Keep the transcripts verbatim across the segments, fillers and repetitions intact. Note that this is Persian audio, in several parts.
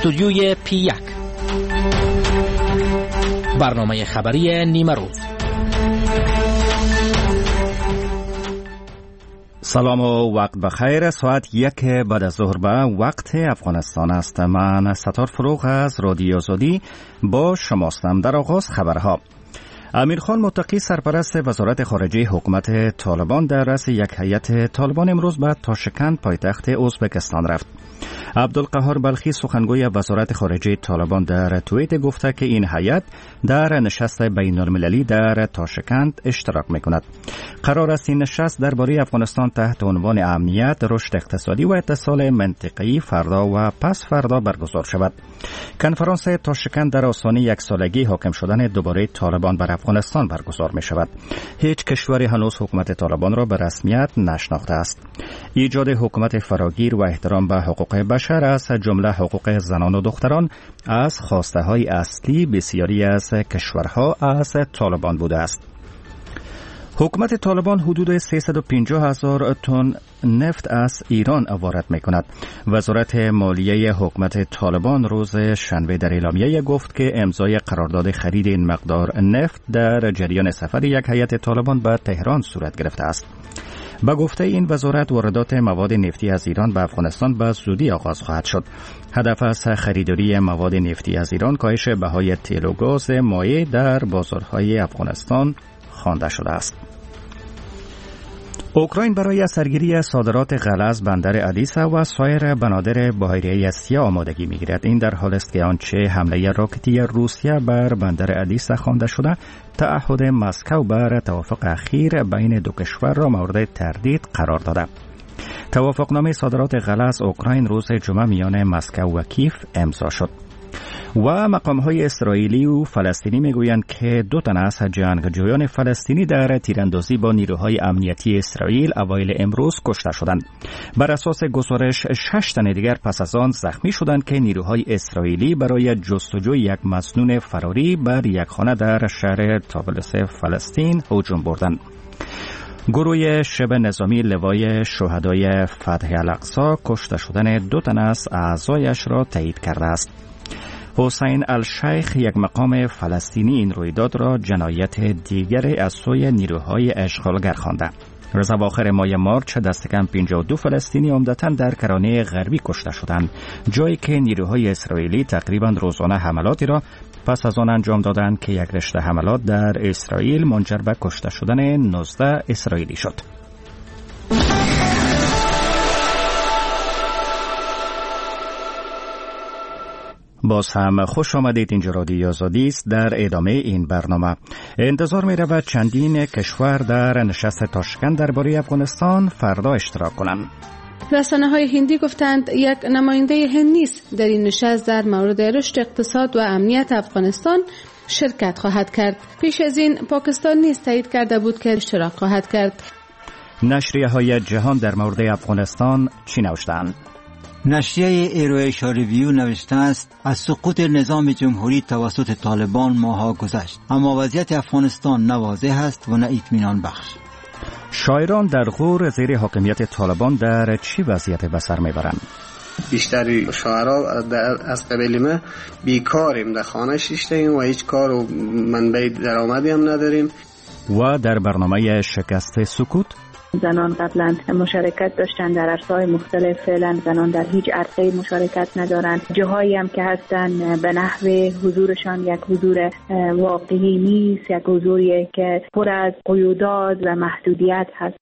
استودیوی پی یک، برنامه خبری نیمه روز. سلام و وقت بخیر. ساعت یک بعد از ظهر به وقت افغانستان است. من ستار فروغ از رادیو آزادی با شماستم. در آغاز خبرها. امیرخان متقی سرپرست وزارت خارجه حکومت طالبان در رأس یک هیئت طالبان امروز به تاشکند پایتخت ازبکستان رفت. عبدالقهار بلخی سخنگوی وزارت خارجه طالبان در توییت گفته که این هیئت در نشست بین المللی در تاشکند اشتراک می‌کند. قرار است این نشست درباره افغانستان تحت عنوان امنیت، رشد اقتصادی و اتصال منطقه‌ای فردا و پس فردا برگزار شود. کنفرانس تاشکند در آستانه یک سالگی حاکم شدن دوباره طالبان بر افغانستان برگزار می‌شود. هیچ کشوری هنوز حکومت طالبان را به رسمیت نشناخته است. ایجاد حکومت فراگیر و احترام به حقوق بشر از جمله حقوق زنان و دختران از خواسته‌های اصلی بسیاری از کشورها از طالبان بوده است. حکومت طالبان حدود سیصد و پنجاه هزار تن نفت از ایران وارد می‌کند. وزارت مالیه حکومت طالبان روز شنبه در اعلامیه گفت که امضای قرارداد خرید این مقدار نفت در جریان سفر یک هیئت طالبان به تهران صورت گرفته است. با گفته این وزارت، واردات مواد نفتی از ایران به افغانستان به زودی آغاز خواهد شد. هدف از خریداری مواد نفتی از ایران کاهش بهای تیل و گاز مایع در بازارهای افغانستان خوانده شده است. اوکراین برای سرگیری صادرات غله بندر ادیسا و سایر بنادر بحیره سیاه آمادگی می‌گیرد. این در حالی است که آنچه حمله راکتی روسیه بر بندر ادیسا خوانده شده، تعهد مسکو بر توافق اخیر بین دو کشور را مورد تردید قرار داده. توافقنامه صادرات غله از اوکراین روز جمعه میان مسکو و کیف امضا شد. و مقام‌های اسرائیلی و فلسطینی میگویند که دو تن از جنگجویان فلسطینی در تیراندازی با نیروهای امنیتی اسرائیل اوایل امروز کشته شدند. بر اساس گزارش شش تن دیگر پس از آن زخمی شدند که نیروهای اسرائیلی برای جستجوی یک مظنون فراری بر یک خانه در شهر طابلس فلسطین هجوم بردند. گروه شبه نظامی لوای شهدای فتح الاقصی کشته شدن دو تن از اعضایش را تایید کرده است. حسین الشیخ، یک مقام فلسطینی، این رویداد را جنایت دیگری از سوی نیروهای اشغالگر خوانده. روز اواخر ماه مارچ دست کم پنجاه و دو فلسطینی عمدتاً در کرانه غربی کشته شدند، جایی که نیروهای اسرائیلی تقریباً روزانه حملاتی را پس از آن انجام دادند که یک رشته حملات در اسرائیل منجر به کشته شدن نوزده اسرائیلی شد. باز هم خوش آمدید. اینجا رادیو آزادی است. در ادامه این برنامه انتظار می رود چندین کشور در نشست تاشکند درباره افغانستان فردا اشتراک کنند. رسانه های هندی گفتند یک نماینده هند نیز در این نشست در مورد رشد اقتصاد و امنیت افغانستان شرکت خواهد کرد. پیش از این پاکستان نیز تایید کرده بود که اشتراک خواهد کرد. نشریه های جهان در مورد افغانستان چی نوشتند؟ نشریه ایرویشا ریویو نوشته است از سقوط نظام جمهوری توسط طالبان ماها گذشت، اما وضعیت افغانستان نه واضح است و نه اطمینان بخش. شاعران در غور زیر حاکمیت طالبان در چی وضعیت به سر میبرند؟ بیشتری شاعرها از قبیل ما بیکاریم، در خانه شیشتیم و هیچ کار و منبع درآمدی هم نداریم. و در برنامه شکست سکوت، زنان قبلا مشارکت داشتن در عرصه‌های مختلف، فعلا زنان در هیچ عرصه‌ای مشارکت ندارند. جاهایی هم که هستن به نحو حضورشان یک حضور واقعی نیست، یک حضوری که پر از قیودات و محدودیت هست.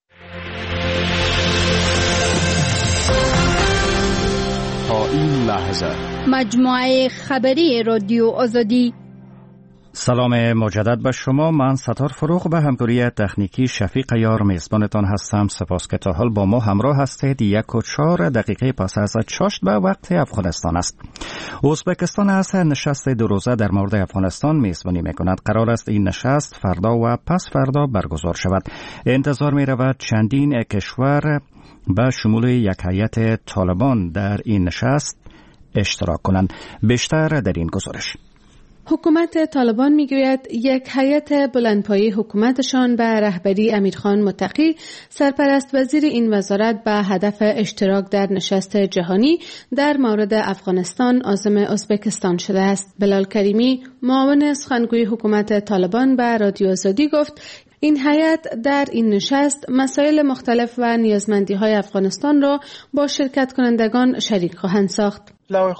تا این لحظه مجموعه خبری رادیو آزادی. سلام مجدد به شما. من ستار فروغ به همکاری تکنیکی شفیق یار میزبانتان هستم. سپاس که تا حال با ما همراه هستید. یک و چهار دقیقه پس از چاشت به وقت افغانستان است. ازبکستان از نشست دو روزه در مورد افغانستان میزبانی میکند. قرار است این نشست فردا و پس فردا برگزار شود. انتظار می رود چندین کشور به شمول یک هیئت طالبان در این نشست اشتراک کنند. بیشتر در این گزارش. حکومت طالبان میگوید یک هیئت بلندپایه حکومتشان به رهبری امیرخان متقی سرپرست وزیر این وزارت به هدف اشتراک در نشست جهانی در مورد افغانستان عازم ازبکستان شده است. بلال کریمی معاون سخنگوی حکومت طالبان به رادیو آزادی گفت این هیئت در این نشست مسائل مختلف و نیازمندی‌های افغانستان را با شرکت کنندگان شریک خواهند ساخت.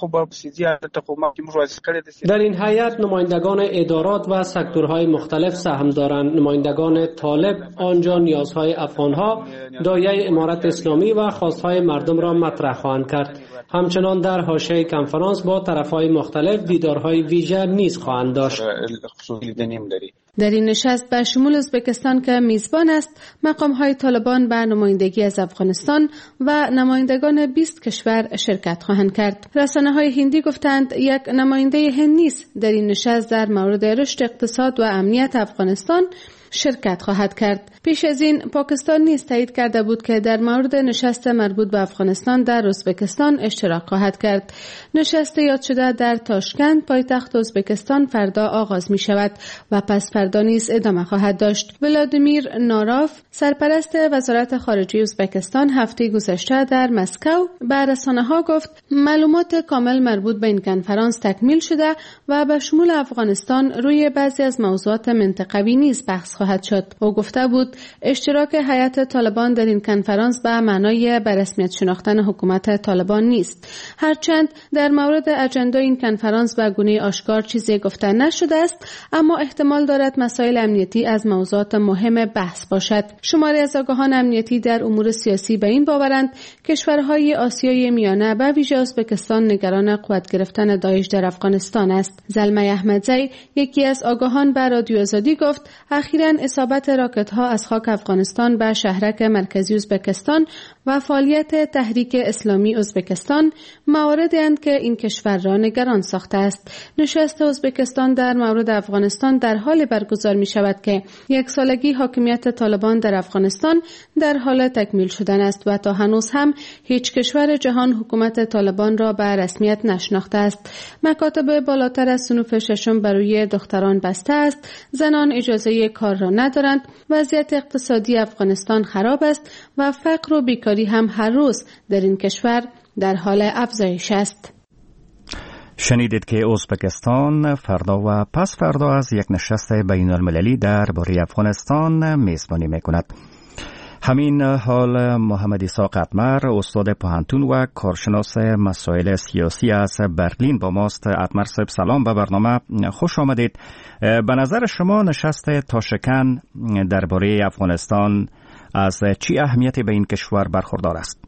در این هیئت نمایندگان ادارات و سکتورهای مختلف سهم دارند. نمایندگان طالب آنجا نیازهای افغانها، دایره امارت اسلامی و خواستهای مردم را مطرح خواهند کرد. همچنان در حاشیه کنفرانس با طرفهای مختلف دیدارهای ویژه نیز خواهند داشت. در این نشست به شمول ازبکستان که میزبان است، مقام‌های طالبان به نمایندگی از افغانستان و نمایندگان بیست کشور شرکت خواهند کرد. رسانه‌های هندی گفتند یک نماینده هند نیز در این نشست در مورد رشد اقتصاد و امنیت افغانستان شرکت خواهد کرد. پیش از این پاکستان نیز تایید کرده بود که در مورد نشست مربوط به افغانستان در ازبکستان اشتراک خواهد کرد. نشست یاد شده در تاشکند پایتخت ازبکستان فردا آغاز می شود و پس فردا نیز ادامه خواهد داشت. ولادیمیر ناراف سرپرست وزارت خارجه ازبکستان هفته گذشته در مسکو به رسانه‌ها گفت معلومات کامل مربوط به این کنفرانس تکمیل شده و به شمول افغانستان روی بعضی از موضوعات منطقوی نیز بحث خواهد شد. او گفته بود اشتراک هیئت طالبان در این کنفرانس به معنای به رسمیت شناختن حکومت طالبان نیست. هرچند در مورد اجندا این کنفرانس به گونه آشکار چیزی گفته نشده است، اما احتمال دارد مسائل امنیتی از موضوعات مهم بحث باشد. شماری از آگاهان امنیتی در امور سیاسی به این باورند کشورهای آسیای میانه به ویژه ازبکستان نگران قوت گرفتن داعش در افغانستان است. زلمه احمدزی یکی از آگاهان به رادیو آزادی گفت اخیراً اصابت راکت‌ها از خاک افغانستان به شهرک مرکزی ازبکستان و فعالیت تحریک اسلامی ازبکستان مواردی اند که این کشور را نگران ساخته است. نشست ازبکستان در مورد افغانستان در حال برگزار می شود که یک سالگی حاکمیت طالبان در افغانستان در حال تکمیل شدن است و تا هنوز هم هیچ کشور جهان حکومت طالبان را به رسمیت نشناخته است. مکاتب بالاتر از صنوف ششم برای دختران بسته است. زنان اجازه کار را ندارند. وضعیت اقتصادی افغانستان خراب است و فقر و بیکاری هم هر روز در این کشور در حال افزایش است. شنیدید که ازبکستان فردا و پس فردا از یک نشست بین المللی درباره افغانستان میزبانی میکند. همین حال محمد عیسی قطمر استاد پوهنتون و کارشناس مسائل سیاسی از برلین با ماست. قطمر صاحب سلام به برنامه، خوش آمدید. به نظر شما نشست تاشکند درباره افغانستان از چی اهمیتی به این کشور برخوردار است؟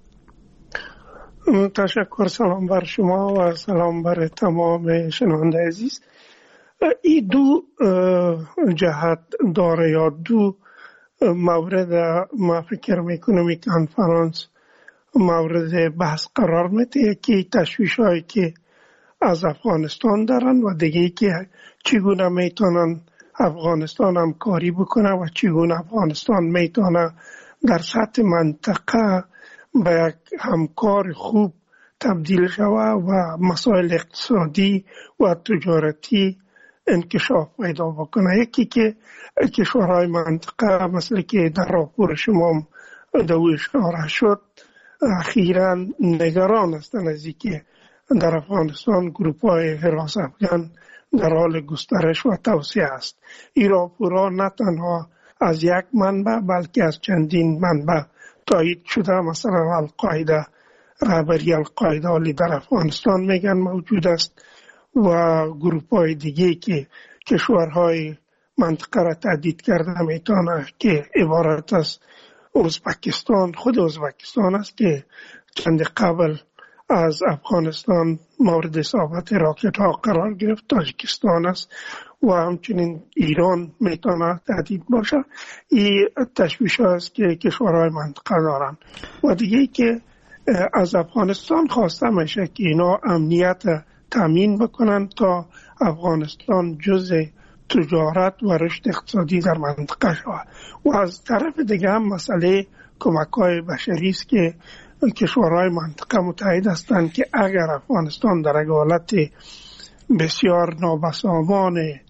تشکر، سلام بر شما و سلام بر تمام شنونده عزیز. این دو جهت داره یا دو مورد ما فکر میکنم این کنفرانس مورد بحث قرار میده که تشویش هایی که از افغانستان دارن و دیگه که چگونه میتونن افغانستان همکاری بکنه و چگونه افغانستان میتونه در سطح منطقه به یک همکار خوب تبدیل شود و مسائل اقتصادی و تجارتی انکشاف پیدا بکنه. یکی که کشورهای منطقه مثل که در راپور شما دو اشاره شد اخیراً نگران هستند از اینکه در افغانستان گروپ‌های حراس افغان در حال گسترش و توسعه است. این راپورها نه تنها از یک منبع بلکه از چندین منبع تایید شده. مثلا القاعده، رهبری القاعده در افغانستان میگن موجود است و گروپ‌های دیگه که کشورهای منطقه را تهدید کرده میتونه که عبارت از ازبکستان، خود ازبکستان است که چند قبل از افغانستان مورد اصابت راکت ها قرار گرفت، تاجیکستان است و همچنین ایران میتونه تهدید باشه. این تشویش است که کشورهای منطقه دارن و دیگه که از افغانستان خواسته میشه که اینا امنیت تامین بکنن تا افغانستان جزء تجارت و رشد اقتصادی در منطقه شود. و از طرف دیگه هم مسئله کمک‌های بشری است که کشورهای منطقه متحد هستند که اگر افغانستان در حالت بسیار نابسامان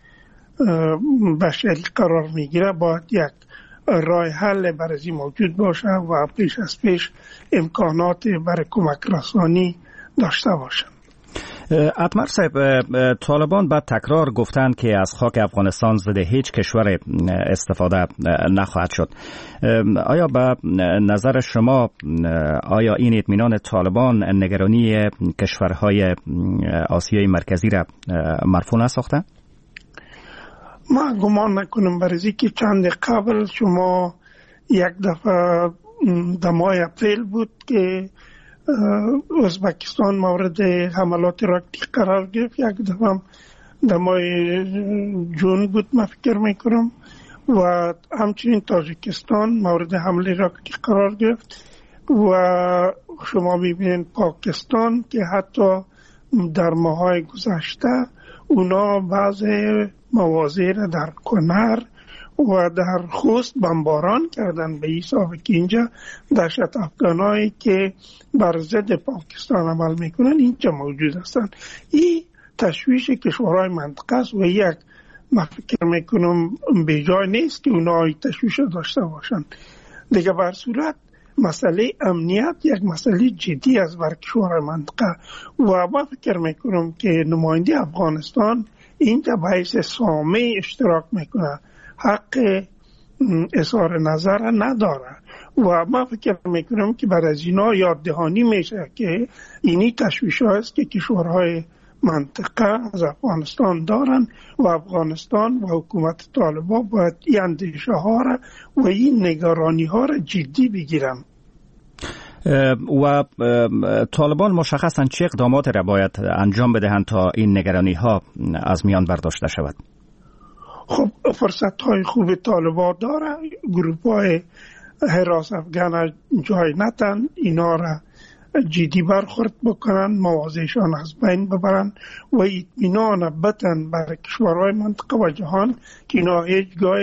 بشری قرار میگیره، باید یک راه حل برای موجود باشه و پیش از پیش امکانات برای کمک رسانی داشته باشند. اتمر صاحب، طالبان بعد تکرار گفتند که از خاک افغانستان ضد هیچ کشور استفاده نخواهد شد. آیا به نظر شما آیا این اطمینان طالبان نگرانی کشورهای آسیای مرکزی را مرفوع نساخته؟ ما گمان نکنم، برای که چند قبل شما یک دفعه دمای اپریل بود که ازبکستان مورد حملات راکتی قرار گرفت، یک دفعه دمای جون بود ما فکر میکنم، و همچنین تاجیکستان مورد حمله راکتی قرار گرفت. و شما ببینید پاکستان که حتی در ماهای گذشته اونا بعض مواضع را در کنر و در خوست بمباران کردن به حساب که اینجا دهشت افغانایی که بر ضد پاکستان عمل میکنن اینجا موجود هستند. این تشویش کشورهای منطقه است و یک من فکر میکنم بیجای نیست که اونا این تشویش داشته باشن. دیگه بر صورت مسئله امنیت یک مسئله جدی است بر کشورهای منطقه و من فکر میکنم که نماینده افغانستان اینجا به حیث سامع اشتراک میکنه، حق اظهار نظر نداره و من فکر میکنم که بر از اینا یاد دهانی میشه که اینی تشویش هاست که کشورهای منطقه از افغانستان دارن و افغانستان و حکومت طالبان باید این اندیشه ها را و این نگرانی ها را جدی بگیرن. و طالبان مشخصاً چه اقدامات را باید انجام بدهند تا این نگرانی ها از میان برداشته شود؟ خب فرصت های خوب طالبان داره، گروپ های حراس افغان جای نتن، اینا را جدی برخورد بکنن، مواضعشان از بین ببرن و اطمینان بدن بر کشورهای منطقه و جهان که اینا هیچگاه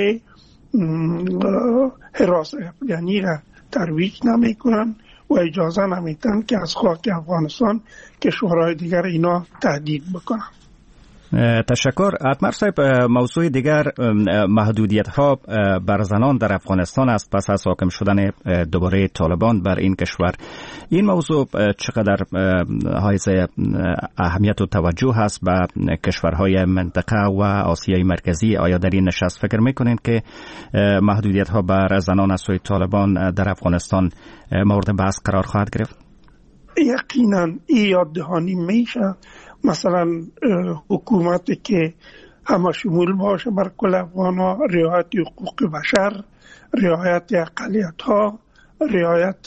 حراس افغانی را ترویج نمی کنن و اجازه نمیتن که از خاک افغانستان کشورهای دیگر اینا تهدید بکنن. تشکر. اتمر صاحب، موضوع دیگر محدودیت ها بر زنان در افغانستان است پس از حاکم شدن دوباره طالبان بر این کشور. این موضوع چقدر حائز اهمیت و توجه هست به کشورهای منطقه و آسیای مرکزی؟ آیا در این نشست فکر میکنین که محدودیت ها بر زنان از سوی طالبان در افغانستان مورد بحث قرار خواهد گرفت؟ یقینا این یاد دهانی میشه. مثلا حکومتی که همه شمول باشه بر کل افغان‌ها، رعایت حقوق بشر، رعایت اقلیت ها، رعایت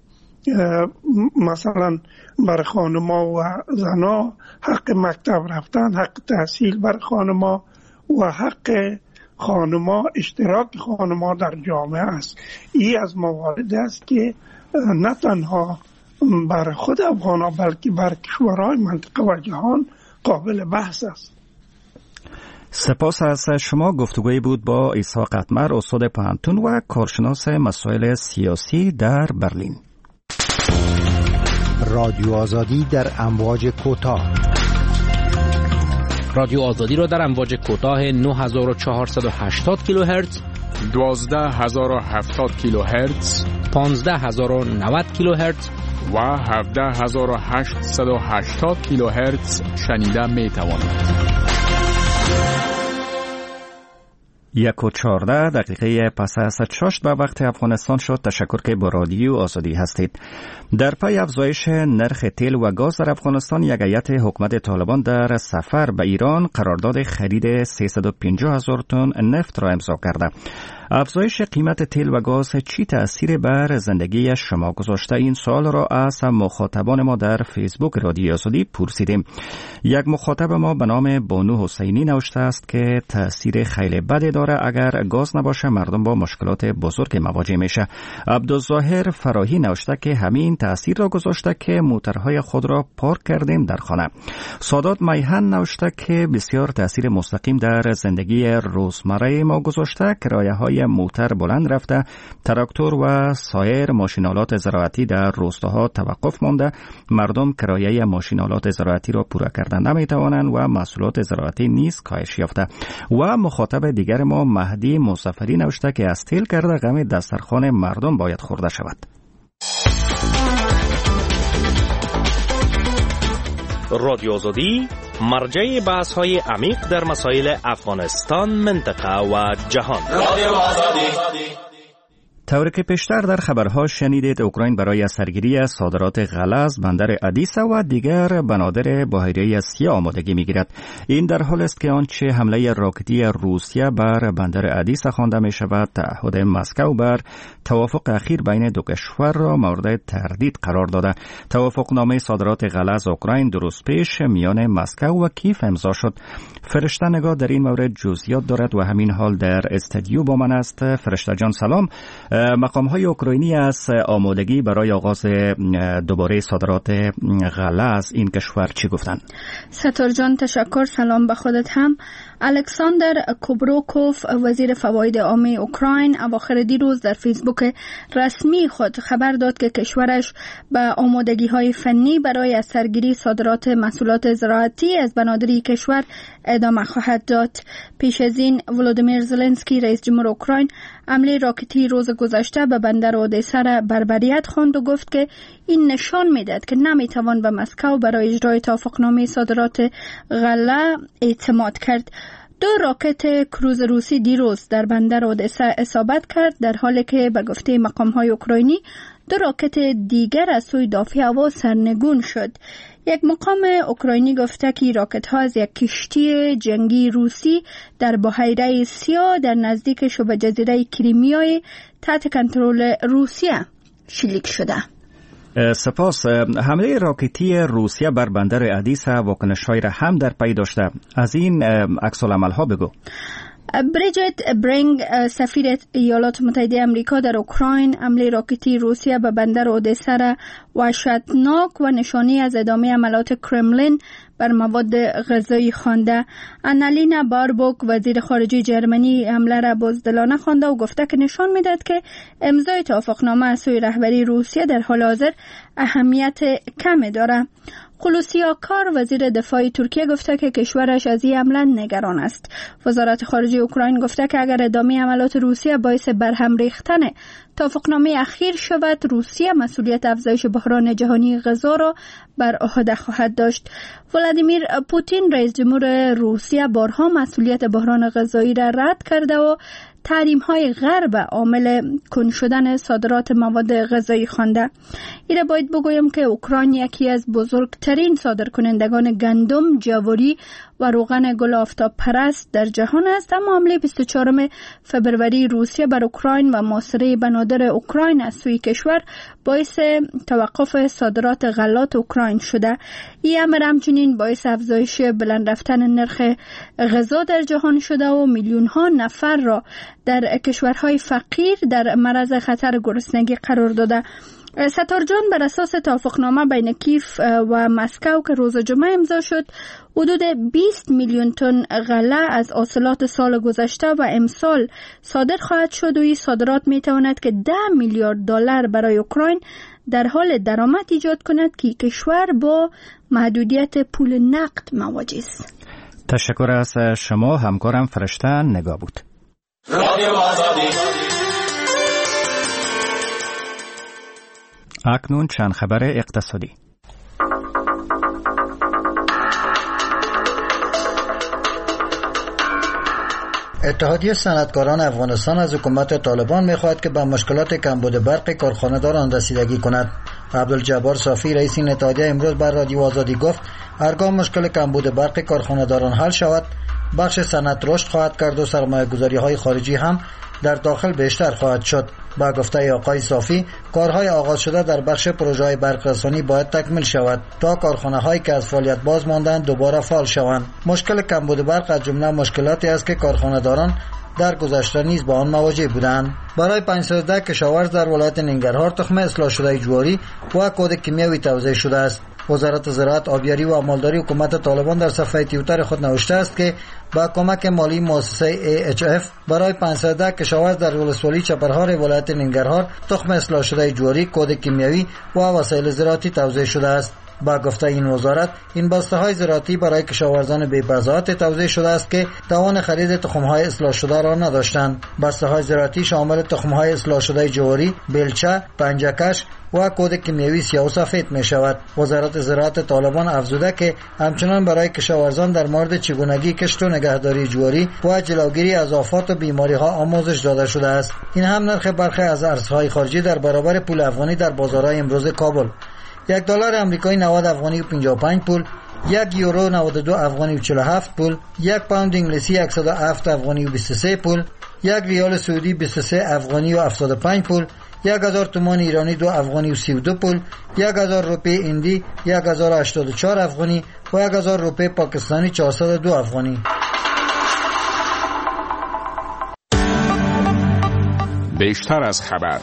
مثلا بر خانما و زنا، حق مکتب رفتن، حق تحصیل بر خانما و حق خانما، اشتراک خانما در جامعه است. این از موارد است که نه تنها بر خود افغان بلکه بر کشورهای منطقه و جهان قابل بحث است. سپاس از شما. گفتگوی بود با اسحاق اتمر، استاد پوهنتون و کارشناس مسائل سیاسی در برلین. رادیو آزادی در امواج کوتاه. رادیو آزادی را در امواج کوتاه نه هزار و چهارصد و هشتاد کیلوهرتز، دوازده هزار و هفتاد کیلوهرتز، پانزده هزار و نود کیلوهرتز و هفده هزار و هشتصد و هشتاد کیلوهرتز شنیده می توانید. یک و چهارده دقیقه پس از شش به وقت افغانستان شد. تشکر که با رادیو آزادی هستید. در پی افزایش نرخ تیل و گاز در افغانستان، یک هیئت حکومت طالبان در سفر به ایران قرارداد خرید سیصد و پنجاه هزار تن نفت را امضا کرده. افزایش قیمت تیل و گاز چی تأثیر بر زندگی شما گذاشته؟ این سوال را از مخاطبان ما در فیسبوک رادیو آزادی پرسیدیم. یک مخاطب ما به نام بانو حسینی نوشته است که تأثیر خیلی بدی داره، اگر گاز نباشه مردم با مشکلات بزرگ مواجه میشه. عبدالظاهر فراهی نوشته که همین تأثیر را گذاشته که موترهای خود را پارک کردیم در خانه. سادات میهن نوشته که بسیار تأثیر مستقیم در زندگی روزمره ما گذاشته. کرایه های کرایه موتر بلند رفته، تراکتور و سایر ماشینالات زراعتی در روستاها توقف مانده، مردم کرایه ماشینالات زراعتی را پورا کردن نمی توانند و محصولات زراعتی نیز کاهش یافته. و مخاطب دیگر ما مهدی مسافری نوشته که از تیل کرده غم دسترخوان مردم باید خورده شود. رادیو آزادی مرجع بحث های عمیق در مسائل افغانستان، منطقه و جهان. رادیو آزادی. طوری که پیشتر در خبرها شنیدید، اوکراین برای سرگیری صادرات غلظ بندر ادیسا و دیگر بنادر بحیره سیاه آمادگی می‌گیرد. این در حال است که آنچه حمله راکتی روسیه بر بندر ادیسا خوانده می‌شود تعهد مسکو بر توافق اخیر بین دو کشور را مورد تردید قرار داده. توافقنامه صادرات غلظ اوکراین دو روز پیش میان مسکو و کیف امضا شد. فرشته نگاه در این مورد جزئیات دارد و همین حال در استودیو با من است. فرشته جان سلام. مقام‌های اوکراینی از آمادگی برای آغاز دوباره صادرات غلظ این کشور چی گفتند؟ ستار جان تشکر. سلام به خودت هم. الکساندر کوبروکوف وزیر فواید عامه اوکراین اواخر دیروز در فیسبوک رسمی خود خبر داد که کشورش به آمادگی‌های فنی برای از سرگیری صادرات محصولات زراعتی از بنادری کشور ادامه خواهد داد. پیش از این ولودیمیر زلنسکی رئیس جمهور اوکراین حمله راکتی روز گذشته به بندر اودیسا را بربریت خواند و گفت که این نشان می‌دهد که نمی‌توان به مسکو برای اجرای توافقنامه صادرات غله اعتماد کرد. دو راکت کروز روسی دیروز در بندر اودیسا اصابت کرد، در حالی که به گفته مقام‌های اوکراینی دو راکت دیگر از سوی دافع هوا سرنگون شد. یک مقام اوکراینی گفته که راکت‌ها از یک کشتی جنگی روسی در بحیره سیاه در نزدیک شبه جزیره کریمیای تحت کنترل روسیه شلیک شده. سپاس. حمله راکتی روسیه بر بندر ادیسا واکنش‌هایی را هم در پی داشته. از این عکس‌العمل‌ها بگو. بریجت برینگ سفیر ایالات متحده آمریکا در اوکراین حمله راکتی روسیه به بندر اودیسا را وحشتناک و نشانی از ادامه حملات کرملین بر مواد غذایی خوانده. آنالینا باربوک وزیر خارجه جرمنی حمله را بزدلانه خوانده و گفته که نشان میدهد که امضای توافقنامه از سوی رهبری روسیه در حال حاضر اهمیت کمی دارد. خلوصی آکار وزیر دفاع ترکیه گفته که کشورش از این حمله نگران است. وزارت خارجه اوکراین گفته که اگر ادامه حملات روسیه باعث برهم ریختن توافقنامه اخیر شود، روسیه مسئولیت افزایش بحران جهانی غذا را بر عهده خواهد داشت. ولادیمیر پوتین رئیس جمهور روسیه بارها مسئولیت بحران غذایی را رد کرده و تحریم‌های غرب عامل کند شدن صادرات مواد غذایی خوانده. ایره باید بگویم که اوکراین یکی از بزرگترین صادرکنندگان گندم، جواری و روغن گل آفتاب پرست در جهان است، اما حمله بیست و چهارم فبروری روسیه بر اوکراین و محاصره بنادر اوکراین از سوی کشور باعث توقف صادرات غلات اوکراین شده. این امر همچنین باعث افزایش بلند رفتن نرخ غذا در جهان شده و میلیون ها نفر را در کشورهای فقیر در معرض خطر گرسنگی قرار داده. ستار جان، بر اساس توافقنامه بین کیف و مسکو که روز جمعه امضا شد، حدود بیست میلیون تن غله از حاصلات سال گذشته و امسال صادر خواهد شد و این صادرات می تواند که ده میلیارد دلار برای اوکراین در حال درآمد ایجاد کند که کشور با محدودیت پول نقد مواجه است. تشکر از شما. همکارم فرشته نگاه بود. رادیو آزادی. اکنون چند خبر اقتصادی. اتحادیه صنعتکاران افغانستان از حکومت طالبان می‌خواهد که به مشکلات کمبود برق کارخانه‌داران رسیدگی کند. عبدالجبار صافی رئیس این اتحادیه امروز بر رادیو آزادی گفت هرگاه مشکل کمبود برق کارخانه‌داران حل شود، بخش صنعت رشد خواهد کرد و سرمایه‌گذاری‌های خارجی هم در داخل بیشتر خواهد شد. با گفته آقای صافی، کارهای آغاز شده در بخش پروژه‌های برقرسانی باید تکمیل شود تا کارخانه‌هایی که از فعالیت باز ماندند دوباره فعال شوند. مشکل کمبود برق از جمله مشکلاتی است که کارخانه‌داران در گذشته نیز با آن مواجه بودند. برای پانصد و ده کشاورز در ولایت ننگرهار تخم اصلاح شده جواری و کود کیمیاوی توزیع شده است. وزارت زراعت، آبیاری و آمالداری حکومت طالبان در صفحه توییتر خود نوشته است که با کمک مالی مؤسسه ای اچ اف برای پانصد کشاورز در ولسوالی چپرهار ولایت ننگرهار تخم اصلاح شده جواری، کود کیمیایی و وسایل زراعتی توزیع شده است. با گفته این وزارت، این بسته های زراعتی برای کشاورزان بی‌بضاعت توزیع شده است که توان خرید تخم های اصلاح شده را نداشتند. بسته های زراعتی شامل تخم های اصلاح شده جواری، بلچه، پنجکش و کود کیمیایی سیاه و سفید می شود. وزارت زراعت طالبان افزوده که همچنان برای کشاورزان در مورد چگونگی کشت و نگهداری جواری و جلوگیری از آفات و بیماری ها آموزش داده شده است. این هم نرخ برخی از ارزهای خارجی در برابر پول افغانی در بازارهای امروز کابل: یک دلار آمریکایی نود افغانی و پنجاه و پنج پول، یک یورو نود و دو افغانی و چهل و هفت پول، یک پوند انگلیسی صد و هفت افغانی و بیست و سه پول، یک ریال سعودی بیست و سه افغانی و هفتاد و پنج پول، یک هزار تومان ایرانی دو افغانی و سی و دو پول، یک هزار روپیه هندی یک هزار و هشتاد و چهار افغانی و یک هزار روپیه پاکستانی چهارصد و دو افغانی. بیشتر از خبر.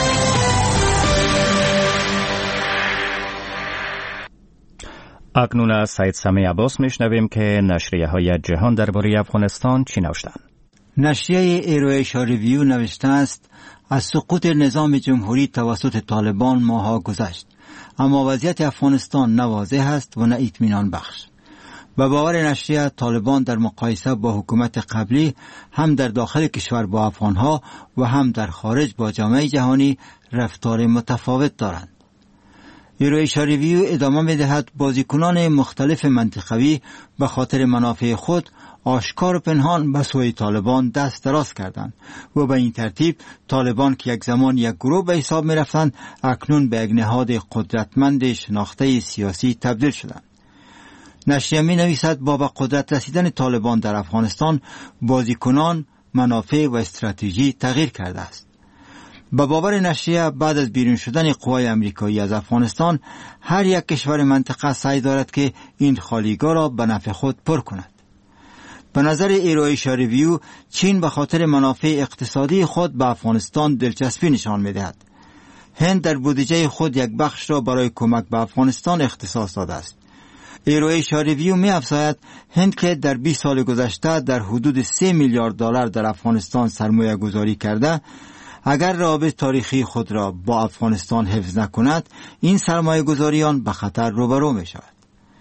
اکنون از سید سمی عباس میشنویم که نشریه های جهان درباره افغانستان چی نوشتند. نشریه ایرویشا ریویو نوشته است از سقوط نظام جمهوری توسط طالبان ماها گذشت، اما وضعیت افغانستان نه واضح است و نه اطمینان بخش. به باور نشریه، طالبان در مقایسه با حکومت قبلی هم در داخل کشور با افغانها و هم در خارج با جامعه جهانی رفتار متفاوت دارند. ایرویشا ریویو ادامه می‌دهد بازیکنان مختلف منطقوی به خاطر منافع خود آشکار و پنهان به سوی طالبان دست دراز کردند و به این ترتیب طالبان که یک زمان یک گروه به حساب می‌رفتند اکنون به یک نهاد قدرتمند شناخته سیاسی تبدیل شدند. نشریه می‌نویسد با به قدرت رسیدن طالبان در افغانستان بازیکنان، منافع و استراتژی تغییر کرده است. به باور نشریه، بعد از بیرون شدن قوای امریکایی از افغانستان هر یک کشور منطقه سعی دارد که این خالیگاه را به نفع خود پر کند. به نظر ایرویشا ریویو، چین به خاطر منافع اقتصادی خود به افغانستان دلچسپی نشان می‌دهد. هند در بودجه خود یک بخش را برای کمک به افغانستان اختصاص داده است. ایرویشا ریویو می‌افزاید هند که در بیست سال گذشته در حدود سه میلیارد دلار در افغانستان سرمایه گذاری کرده، اگر روابط تاریخی خود را با افغانستان حفظ نکند، این سرمایه گذاریان به خطر روبرو می شود.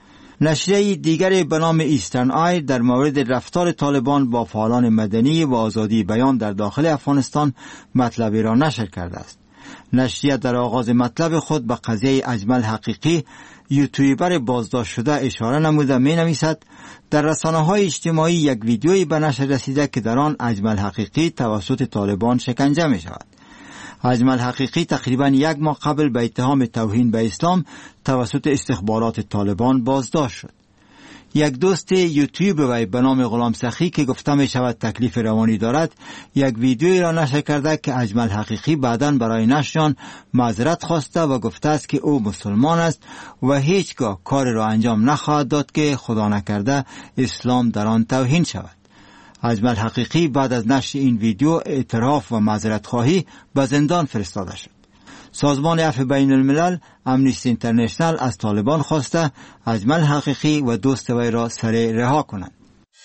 نشریه دیگر به نام ایسترن آی در مورد رفتار طالبان با فعالان مدنی و آزادی بیان در داخل افغانستان مطلبی را نشر کرده است. نشریه در آغاز مطلب خود به قضیه اجمل حقیقی، یوتیوبر بازداشت شده، اشاره نموده می نویسد در رسانه‌های اجتماعی یک ویدیویی به نشر رسیده که در آن اجمل حقیقی توسط طالبان شکنجه می شود. اجمل حقیقی تقریبا یک ماه قبل به اتهام توهین به اسلام توسط استخبارات طالبان بازداشت شد. یک دوست یوتیوب وی به نام غلام سخی که گفته می شود تکلیف روانی دارد، یک ویدیویی را نشر کرده که اجمل حقیقی بعداً برای نشر معذرت خواسته و گفته است که او مسلمان است و هیچگاه کار را انجام نخواهد داد که خدا نکرده اسلام در آن توهین شود. اجمل حقیقی بعد از نشر این ویدیو اعتراف و معذرت خواهی به زندان فرستاده شد. سازمان عفو بین الملل امنیستی اینترنشنال از طالبان خواسته اجمل حقیقی و دوست وی را سریع رها کنند.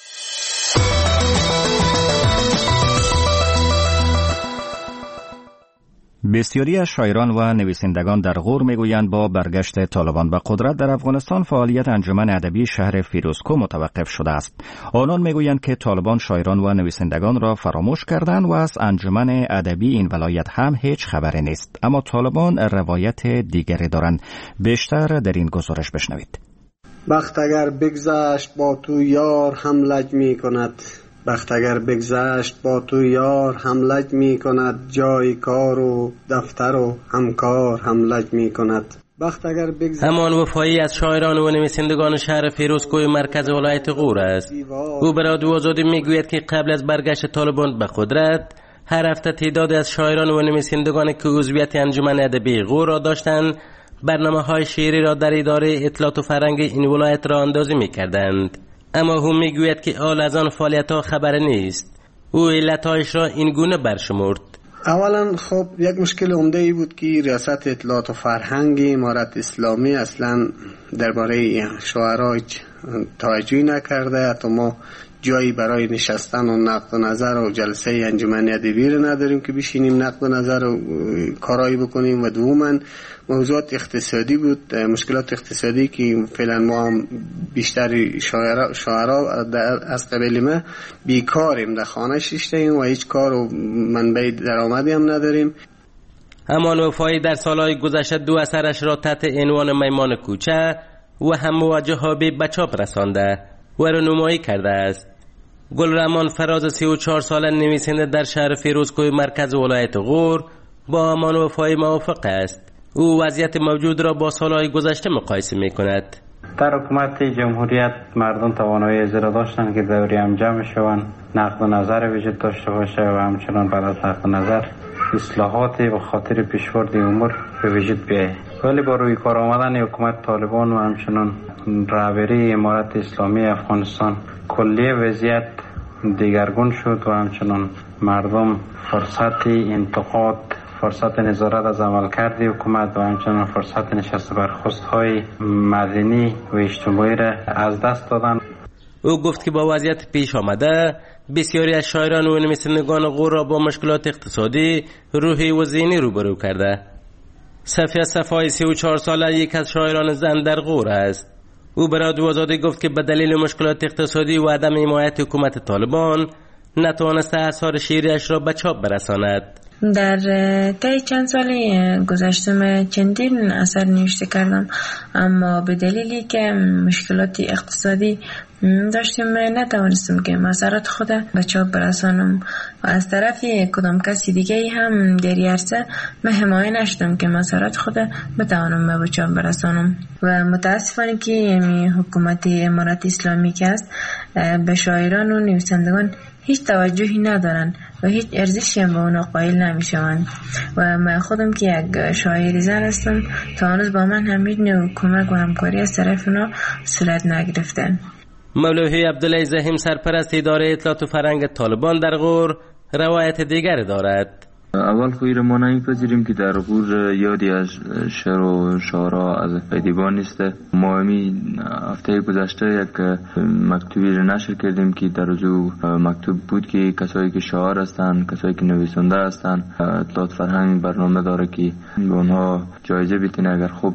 بسیاری از شاعران و نویسندگان در غور میگویند با برگشت طالبان به قدرت در افغانستان فعالیت انجمن ادبی شهر فیروزکوه متوقف شده است. آنان میگویند که طالبان شاعران و نویسندگان را فراموش کردند و از انجمن ادبی این ولایت هم هیچ خبری نیست. اما طالبان روایت دیگری دارند. بیشتر در این گزارش بشنوید. بخت اگر بگذشت با تو یار هم لج می کند، بخت اگر بگذشت با تو یار هم لج می کند، جای کار و دفتر و همکار هم لج می کند. بخت اگر بگذشت همان وفایی از شاعران و نویسندگان شهر فیروزکوه مرکز ولایت غور است. او به رادیو آزادی میگوید که قبل از برگشت طالبان به قدرت هر هفته تعدادی از شاعران و نویسندگان که عضویت انجمن ادبی غور را داشتند برنامه‌های شعری را در اداره اطلاعات و فرهنگ این ولایت را اندازی می‌کردند. اما او میگوید که آل از آن فعالیت‌ها خبر نیست. او علتهایش را این گونه برشمرد. اولا خب یک مشکل عمده ای بود که ریاست اطلاعات و فرهنگ امارت اسلامی اصلا درباره شعرا توجهی نکرده. حتی ما جایی برای نشستن و نقد و نظر و جلسه انجمن ادبی رو نداریم که بشینیم نقد و نظر و کارایی بکنیم. و دوما موضوعات اقتصادی بود، مشکلات اقتصادی که فعلا ما هم بیشتر شاعرا شاعرا از قبل ما بیکاریم، در خانه شیشتیم و هیچ کار و منبع درآمدی هم نداریم. امان وفایی در سالهای گذشته دو اثرش را تحت عنوان میمان کوچه و هم مواجهه به چاپ رسانده و رونمایی کرده است. گلرحمان فراز سی و چهار ساله نویسنده در شهر فیروزکوه مرکز ولایت غور با امان وفایی موافق است. او وضعیت موجود را با سالهای گذشته مقایسه می کند. در حکومت جمهوریت مردم توانایی اجرا داشتند که دوری هم جمع شوند، نقد و نظر وجود داشته باشه و همچنان بعد از نقد و نظر اصلاحات و خاطر پیشبرد امور به وجود بیاید. ولی با روی کار آمدن حکومت طالبان و همچنان رهبری امارت اسلامی افغانستان کلیه وضعیت دیگرگون شد و همچنان مردم فرصت انتقاد، فرصت نظارت از عملکرد حکومت و همچنان فرصت نشست برخاست‌های مدنی و اجتماعی را از دست دادند. او گفت که با وضعیت پیش آمده بسیاری از شاعران و نویسندگان غور را با مشکلات اقتصادی، روحی و ذهنی روبرو کرده. صفیه صفای سی و چهار ساله یک از شاعران زن در غور است. او به رادیو آزادی گفت که به دلیل مشکلات اقتصادی و عدم حمایت حکومت طالبان نتوانسته اثار شعریش را به چاپ برساند. در طی چند سال گذشته من چندین اثر نوشته کردم، اما به دلیلی که مشکلات اقتصادی داشتم نتوانستم که اثرات خود به چاپ برسانم و از طرف کدام کسی دیگه هم در عرصه من حمایه نشدم که اثرات خود بتوانم به چاپ برسانم. و متاسفانه که حکومت امارت اسلامی که است به شاعران و نویسندگان هیچ توجهی ندارن و هیچ ارزشی هم به اونا قائل نمیشوند. و من خودم که یک شاعر زن هستم، تا هنوز با من هم هیچ نوع کمک و همکاری از طرف اونا صورت نگرفته. مولوی عبدالله زحیم سرپرست اداره اطلاعات و فرهنگ طالبان در غور روایت دیگر دارد. اول خویر ما نمیپذیریم که در غور یادی از شعر و شعرها از ادیبان نیسته. ما همی هفته گذشته یک مکتوبی رو نشر کردیم که در جو مکتوب بود که کسایی که شاعر هستند، کسایی که نویسنده هستند، اطلاعات فرهنگ برنامه داره که به اونها جایزه بتونه اگر خوب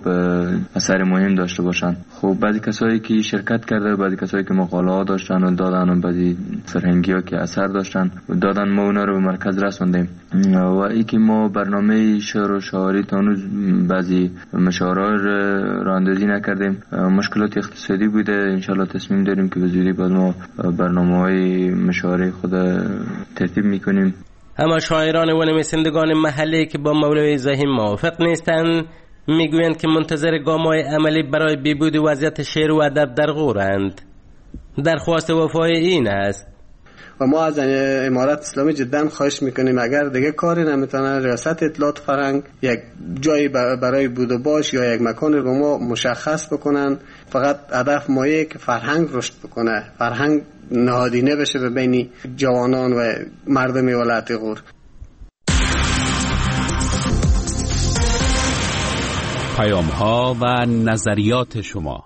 اثر مهم داشته باشن. خب بعضی کسایی که شرکت کرده، بعضی کسایی که مقاله ها داشتن و دادن، و بعضی فرهنگی ها که اثر داشتن و دادن، ما اونا رو به مرکز رسوندیم. و ای که ما برنامه شعر و شاعری تا هنوز بعضی مشاعرها را اندازی نکردیم. مشکلات اقتصادی بوده. انشالله تصمیم داریم که به زودی بعد ما برنامه های مشاعری خود ترتیب میکنیم. اما شاعران و نویسندگان محلی که با مولوی زحیم موافق نیستند میگویند که منتظر گام‌های عملی برای بهبود وضعیت شعر و ادب در غورند. درخواست وفای این است و ما از امارت اسلامی جدا خواهش میکنیم اگر دیگه کاری نمیتونه ریاست اطلاعات فرهنگ یک جایی برای بود و باش یا یک مکان رو ما مشخص بکنن. فقط هدف مایه که فرهنگ رشد بکنه، فرهنگ نهادینه بشه به بین جوانان و مردم ولایت غور. پیام ها و نظریات شما.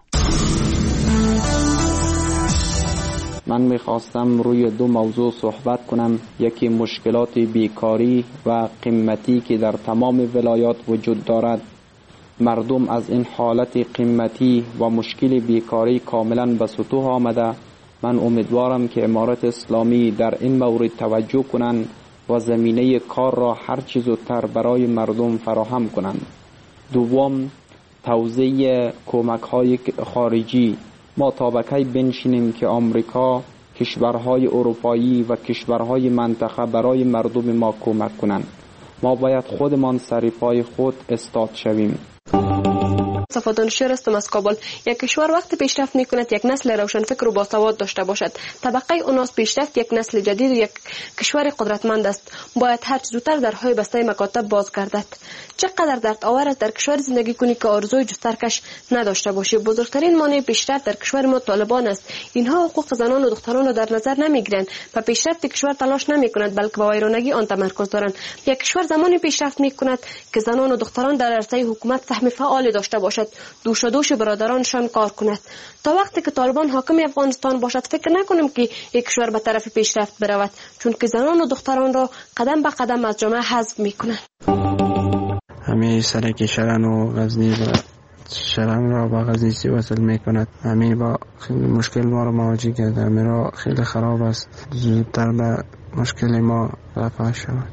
من میخواستم روی دو موضوع صحبت کنم. یکی مشکلات بیکاری و قیمتی که در تمام ولایات وجود دارد. مردم از این حالت قیمتی و مشکل بیکاری کاملا به سطوح آمده. من امیدوارم که امارت اسلامی در این مورد توجه کنند و زمینه کار را هر چه زودتر برای مردم فراهم کنند. دوم، توزیع کمک‌های خارجی. ما تا به کی بنشینیم که آمریکا، کشورهای اروپایی و کشورهای منطقه برای مردم ما کمک کنند؟ ما باید خودمان سر پای خود استاد شویم. صفا دانشیار هستم از کابل. یک کشور وقتی پیشرفت میکند یک نسل روشنفکر و باسواد داشته باشد. طبقه اوناس پیشرفت یک نسل جدید و یک کشور قدرتمند است. باید هر چه زودتر درهای بسته مکاتب باز گردد. چقدر درد آور است در کشور زندگی کنی که آرزوی جسترکش نداشته باشی. بزرگترین مانع پیشرفت در کشور ما طالبان است. اینها حقوق زنان و دختران را در نظر نمیگیرند و پیشرفت کشور تلاش نمیکنند بلکه به ویرانگی آن تمرکز دارند. یک کشور زمانی پیشرفت میکند که زنان و دختران در عرصه حکومت سهم فعال داشته باشد، دوش و دوش برادرانشان کار کند. تا وقتی که طالبان حاکم افغانستان باشد فکر نکنم که یک کشور به طرف پیشرفت برود، چون که زنان و دختران را قدم به قدم از جامعه حذف میکنند. همه سرک شرن و غزنی و شرن را با غزنی وصل میکند. همین با خیلی مشکل ما را مواجه کرده. همین را خیلی خراب است. زودتر به مشکل ما رفع شود.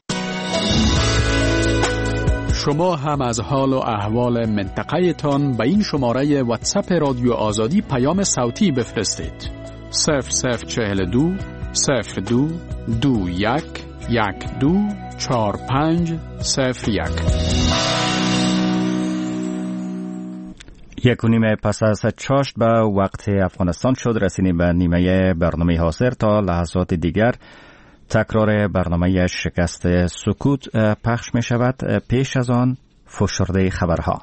شما هم از حال و احوال منطقه تان به این شماره واتساپ رادیو آزادی پیام صوتی بفرستید. صفر صفر چهل دو صفر دو دو یک یک دو چهار پنج صفر یک. یک و نیمه پس از چاشت به وقت افغانستان شد. رسیدیم به نیمه برنامه حاضر. تا لحظات دیگر تکرار برنامه شکست سکوت پخش می شود. پیش از آن فشرده خبرها.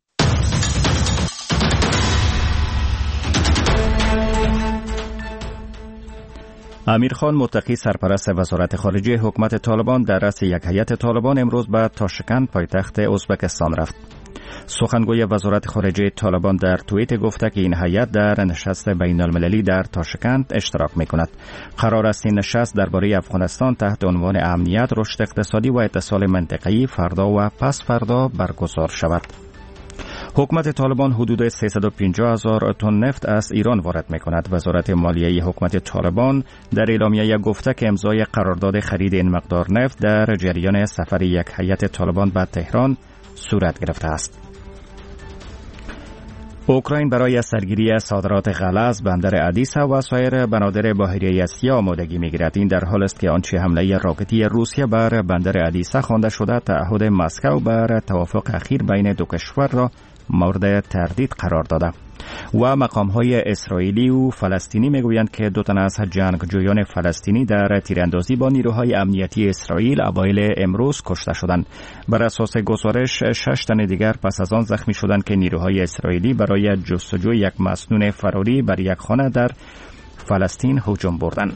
امیر خان متقی سرپرست وزارت خارجه حکومت طالبان در رأس یک هیئت طالبان امروز به تاشکند پایتخت ازبکستان رفت. سخنگوی وزارت خارجه طالبان در توییت گفته که این هیئت در نشست بین المللی در تاشکند اشتراک می‌کند. قرار است این نشست درباره افغانستان تحت عنوان امنیت، رشد اقتصادی و اتصال منطقه‌ای فردا و پس فردا برگزار شود. حکومت طالبان حدود سیصد و پنجاه هزار تن نفت از ایران وارد می‌کند. وزارت مالیه حکومت طالبان در اعلامیه گفته که امضای قرارداد خرید این مقدار نفت در جریان سفر یک هیئت طالبان به تهران صورت گرفته است. اوکراین برای سرگیری صادرات غلظ بندر ادیسا و سایر بنادر بحیره اسیا آمادگی می‌گیرد. این در حال است که آنچه حمله راکتی روسیه بر بندر ادیسا خوانده شده تعهد مسکو بر توافق اخیر بین دو کشور را مورد تردید قرار داده و مقام‌های اسرائیلی و فلسطینی میگویند که دو تن از جنگجویان فلسطینی در تیراندازی با نیروهای امنیتی اسرائیل اوایل امروز کشته شدند. بر اساس گزارش شش تن دیگر پس از آن زخمی شدند که نیروهای اسرائیلی برای جستجوی یک مسنون فراری بر یک خانه در فلسطین هجوم بردند.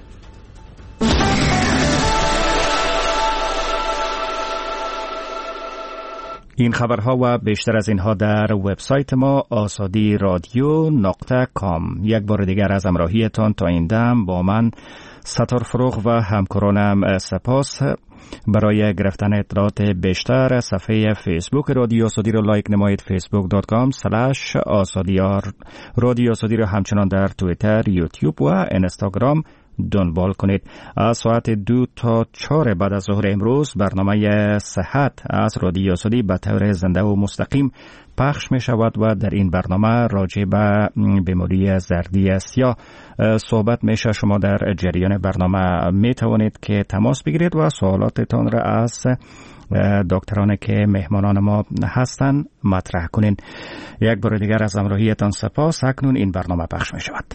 این خبرها و بیشتر از اینها در وبسایت ما آزادی رادیو نقطه کام. یک بار دیگر از همراهیتان تا این دم با من ستار فروغ و همکارانم سپاس. برای گرفتن اطلاعات بیشتر صفحه فیسبوک رادیو آزادی را لایک نمایید. فیسبوک دات کام اسلش آزادی رادیو آزادی را همچنان در توییتر، یوتیوب و اینستاگرام دنبال کنید. از ساعت دو تا چهار بعد از ظهر امروز برنامه صحت از رادیو آزادی به طور زنده و مستقیم پخش می شود و در این برنامه راجع به بیماری زردی سیاه صحبت می شود. شما در جریان برنامه می توانید که تماس بگیرید و سوالاتتان را از دکترانی که مهمانان ما هستند مطرح کنین. یک بار دیگر از همراهیتان سپاس. اکنون این برنامه پخش می شود.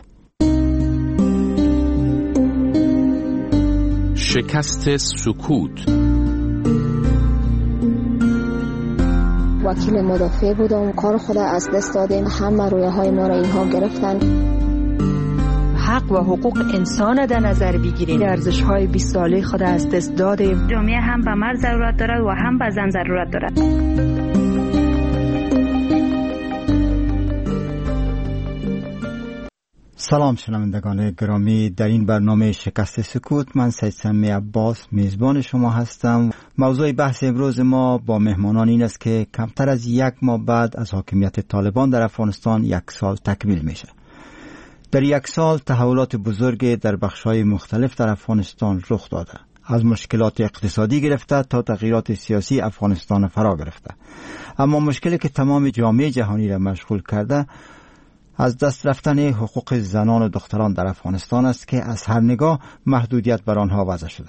شکست سکوت. وکیل مدافع بودم، کار خود از دست دادیم، همه رویه های ما را اینها گرفتن. حق و حقوق انسان در نظر بگیریم. ارزش های بیست ساله خود از دست دادیم. جامعه هم به مرد ضرورت دارد و هم به زن ضرورت دارد. سلام شنوندگان گرامی، در این برنامه شکست سکوت من سید سمی عباس میزبان شما هستم. موضوع بحث امروز ما با مهمانان این است که کمتر از یک ماه بعد از حاکمیت طالبان در افغانستان یک سال تکمیل میشه. در یک سال تحولات بزرگ در بخش‌های مختلف در افغانستان رخ داده. از مشکلات اقتصادی گرفته تا تغییرات سیاسی افغانستان فرا گرفته. اما مشکلی که تمام جامعه جهانی را مشغول کرده از دست رفتن حقوق زنان و دختران در افغانستان است که از هر نگاه محدودیت بر آنها وضع شده.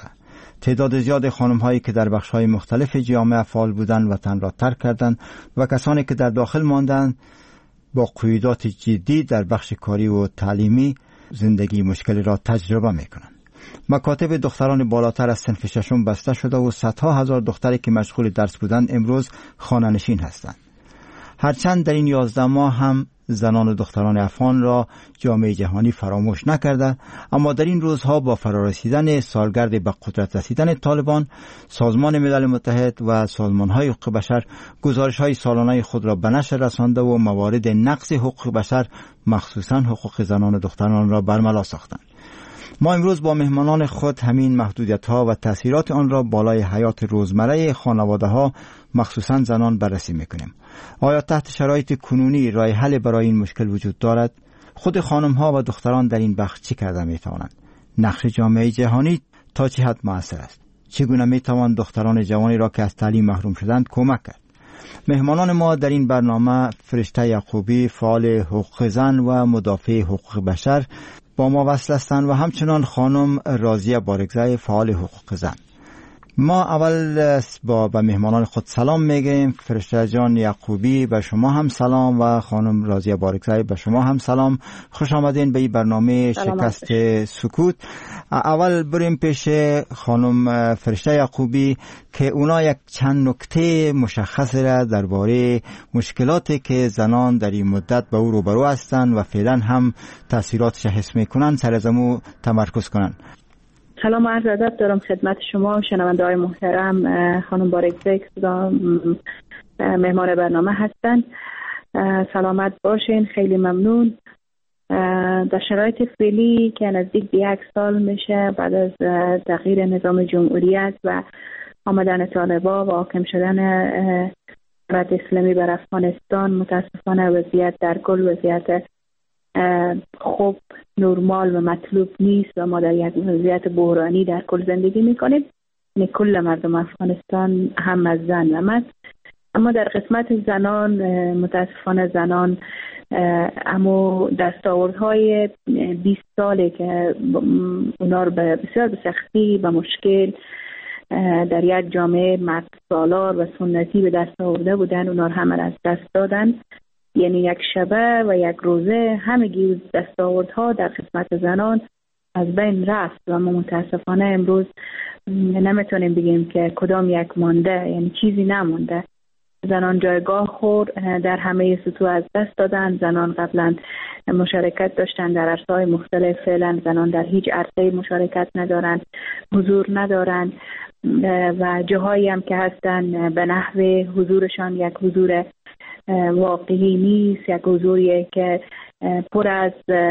تعداد زیاد خانم هایی که در بخش های مختلف جامعه فعال بودند وطن را ترک کردند و کسانی که در داخل ماندند با قیودات جدی در بخش کاری و تعلیمی زندگی مشکلی را تجربه میکنند. مکاتب دختران بالاتر از صنف ششم بسته شده و صدها هزار دختری که مشغول درس بودند امروز خانه نشین هستند. هرچند در این یازده ماه هم زنان و دختران افغان را جامعه جهانی فراموش نکرده، اما در این روزها با فرارسیدن سالگرد به قدرت رسیدن طالبان، سازمان ملل متحد و سازمان‌های حقوق بشر گزارش‌های سالانه خود را به نشر رسانده و موارد نقض حقوق بشر مخصوصاً حقوق زنان و دختران را برملا ساختند. ما امروز با مهمانان خود همین محدودیت‌ها و تأثیرات آن را بالای حیات روزمره خانواده‌ها مخصوصاً زنان بررسی می‌کنیم. آیا تحت شرایط کنونی راه حل برای این مشکل وجود دارد؟ خود خانم‌ها و دختران در این بخش چه کرده می‌توانند؟ نقش جامعه جهانی تا چه حد مؤثر است؟ چگونه می‌توان دختران جوانی را که از تعلیم محروم شدند کمک کرد؟ مهمانان ما در این برنامه فرشته یعقوبی، فعال حقوق زن و مدافع حقوق بشر با ما وصل هستند و همچنان خانم راضیه بارگزای، فعال حقوق زن. ما اول با به مهمانان خود سلام میگیم. فرشته جان یعقوبی به شما هم سلام و خانم راضیه بارگزای به شما هم سلام. خوش آمدین به این برنامه شکست سکوت. اول بریم پیش خانم فرشته یعقوبی که اونا یک چند نکته مشخص را درباره مشکلاتی که زنان در این مدت به او روبرو هستند و فعلا هم تاثیراتش حس میکنن سر از امو تمرکز کنن. سلام و عرض ادب دارم خدمت شما شنونده های محترم. خانم بارگزای که مهمان برنامه هستند، سلامت باشین. خیلی ممنون. در شرایط فعلی که نزدیک به یک سال میشه بعد از تغییر نظام جمهوریت و آمدن طالبان و حاکم شدن امارت اسلامی بر افغانستان، متاسفانه وضعیت در کل وضعیت خوب، نرمال و مطلوب نیست و ما در یک وضعیت بحرانی در کل زندگی میکنیم. یعنی کل مردم افغانستان هم از زن و مرد. اما در قسمت زنان متاسفانه زنان اما دستاوردهای بیست ساله که اونا رو بسیار به سختی و مشکل در یک جامعه مرد سالار و سنتی به دست آورده بودن، اونا رو همه از دست دادن. یعنی یک شبه و یک روزه همگی دستاوردها در قسمت زنان از بین رفت و ما متاسفانه امروز نمیتونیم بگیم که کدام یک مانده، یعنی چیزی نمونده. زنان جایگاه خود در همه سطوح از دست دادن. زنان قبلا مشارکت داشتن در عرصه‌های مختلف، فعلا زنان در هیچ عرصه‌ای مشارکت ندارن، حضور ندارن و جاهایی هم که هستن به نحو حضورشان یک حضور واقعی نیست، یک حضوریه که پر از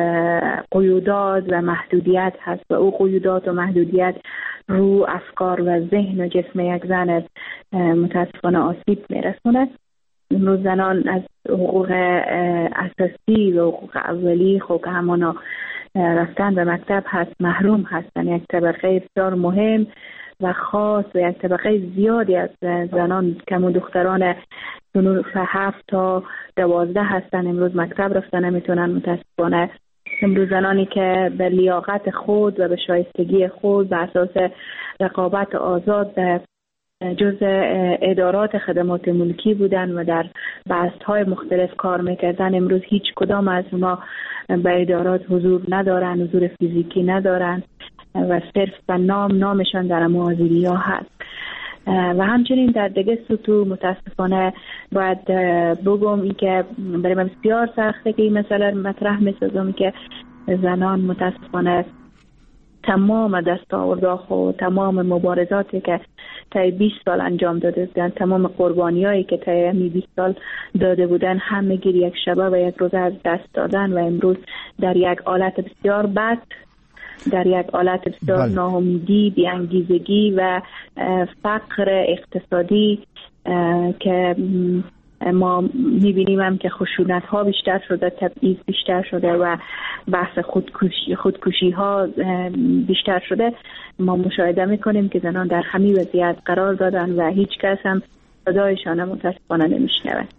قیودات و محدودیت هست و او قیودات و محدودیت رو افکار و ذهن و جسم یک زن متاسفانه آسیب میرسونه. امروز زنان از حقوق اساسی و حقوق اولی، حقوق همانا رفتن به مکتب هست محروم هستن. یک طبقه بسیار مهم و خاص و یک طبقه زیادی از زنان کم و دختران سنوف هفت تا دوازده هستن امروز مکتب رفتن نمیتونن. متاسفانه امروز زنانی که به لیاقت خود و به شایستگی خود به اساس رقابت آزاد به جز ادارات خدمات ملکی بودن و در بست‌های مختلف کار میکردن، امروز هیچ کدام از اونا به ادارات حضور ندارن، حضور فیزیکی ندارن و صرف به نام نامشان در معاذیری ها هست. و همچنین در دیگه سطوح متاسفانه باید بگم این که برای من بسیار سخته که این مسئله مطرح می‌سازم که زنان متاسفانه تمام دستاوردها خود، تمام مبارزاتی که طی بیست سال انجام داده بودن، تمام قربانیایی که طی همین بیست سال داده بودن، همگی یک شبه و یک روز از دست دادن و امروز در یک حالت بسیار بد، در یک حالت بسیار ناامیدی، بی‌انگیزگی و فقر اقتصادی که ما میبینیم هم که خشونت ها بیشتر شده، تبعیض بیشتر شده و بحث خودکشی, خودکشی ها بیشتر شده. ما مشاهده میکنیم که زنان در همین وضعیت قرار دادن و هیچ کس هم صدایشان متاسفانه نمیشنوه.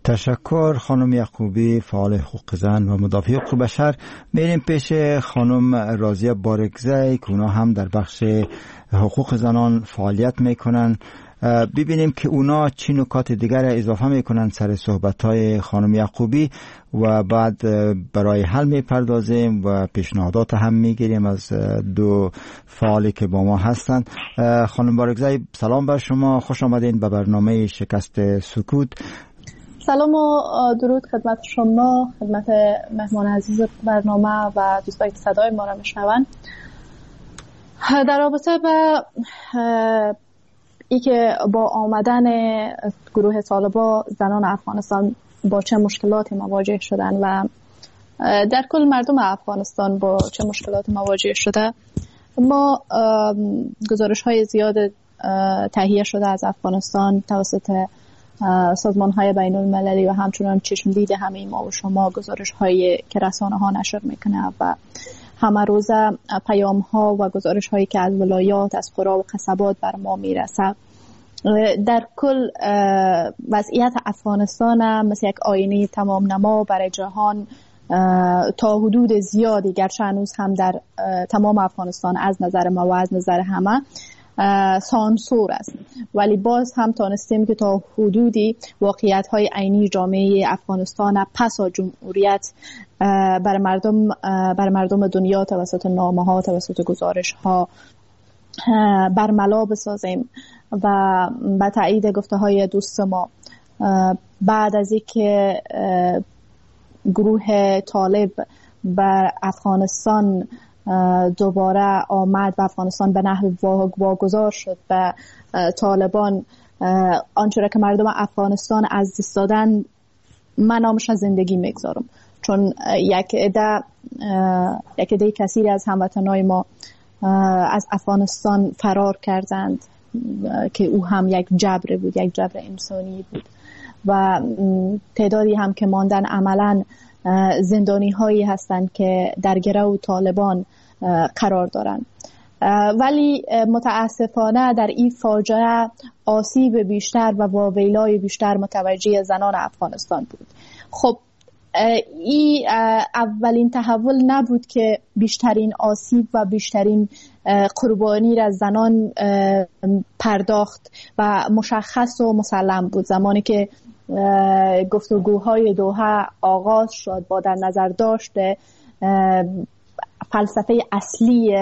تشکر خانم یعقوبی، فعال حقوق زن و مدافع حقوق بشر. میریم پیش خانم راضیه بارگزی که اونا هم در بخش حقوق زنان فعالیت میکنن. ببینیم که اونا چی نکات دیگر اضافه میکنن سر صحبت‌های خانم یعقوبی و بعد برای حل میپردازیم و پیشنهادات هم میگیریم از دو فعالی که با ما هستند. خانم بارگزی، سلام بر شما، خوش آمدین به برنامه شکست سکوت. سلام و درود خدمت شما، خدمت مهمان عزیز برنامه و دوستانی که صدای ما را میشنوند. در رابطه با ای که با آمدن گروه طالبان زنان افغانستان با چه مشکلاتی مواجه شدن و در کل مردم افغانستان با چه مشکلاتی مواجه شده، ما گزارش های زیاد تهیه شده از افغانستان توسط سازمان های بین المللی و همچنان چشم دید همه ما و شما، گزارش هایی که رسانه ها نشر میکنه و همه روزه پیام ها و گزارش هایی که از ولایات، از قرا و قصبات بر ما میرسه. در کل وضعیت افغانستان مثل یک آینه تمام نما برای جهان تا حدود زیادی، گرچه هنوز هم در تمام افغانستان از نظر ما و از نظر همه سانسور است، ولی باز هم تانستیم که تا حدودی واقعیت های عینی جامعه افغانستان پس از جمهوریت بر مردم بر مردم دنیا توسط نامه ها، توسط گزارش ها برملا بسازیم. و با تایید گفته های دوست ما، بعد از اینکه گروه طالب بر افغانستان دوباره آمد و افغانستان به نحو واگذار شد به طالبان، آنچه که مردم افغانستان از دست دادن، من نامش از زندگی میگذارم، چون یک عده یک عده کثیری از هموطنای ما از افغانستان فرار کردند که او هم یک جبر بود، یک جبر انسانی بود و تعدادی هم که ماندن عملاً زندانی هایی هستند که در گرو طالبان قرار دارند. ولی متاسفانه در این فاجعه آسیب بیشتر و واویلای بیشتر متوجه زنان افغانستان بود. خب این اولین تحول نبود که بیشترین آسیب و بیشترین قربانی را زنان پرداخت و مشخص و مسلم بود. زمانی که گفتگوهای دوحه آغاز شد با در نظر داشته فلسفه اصلی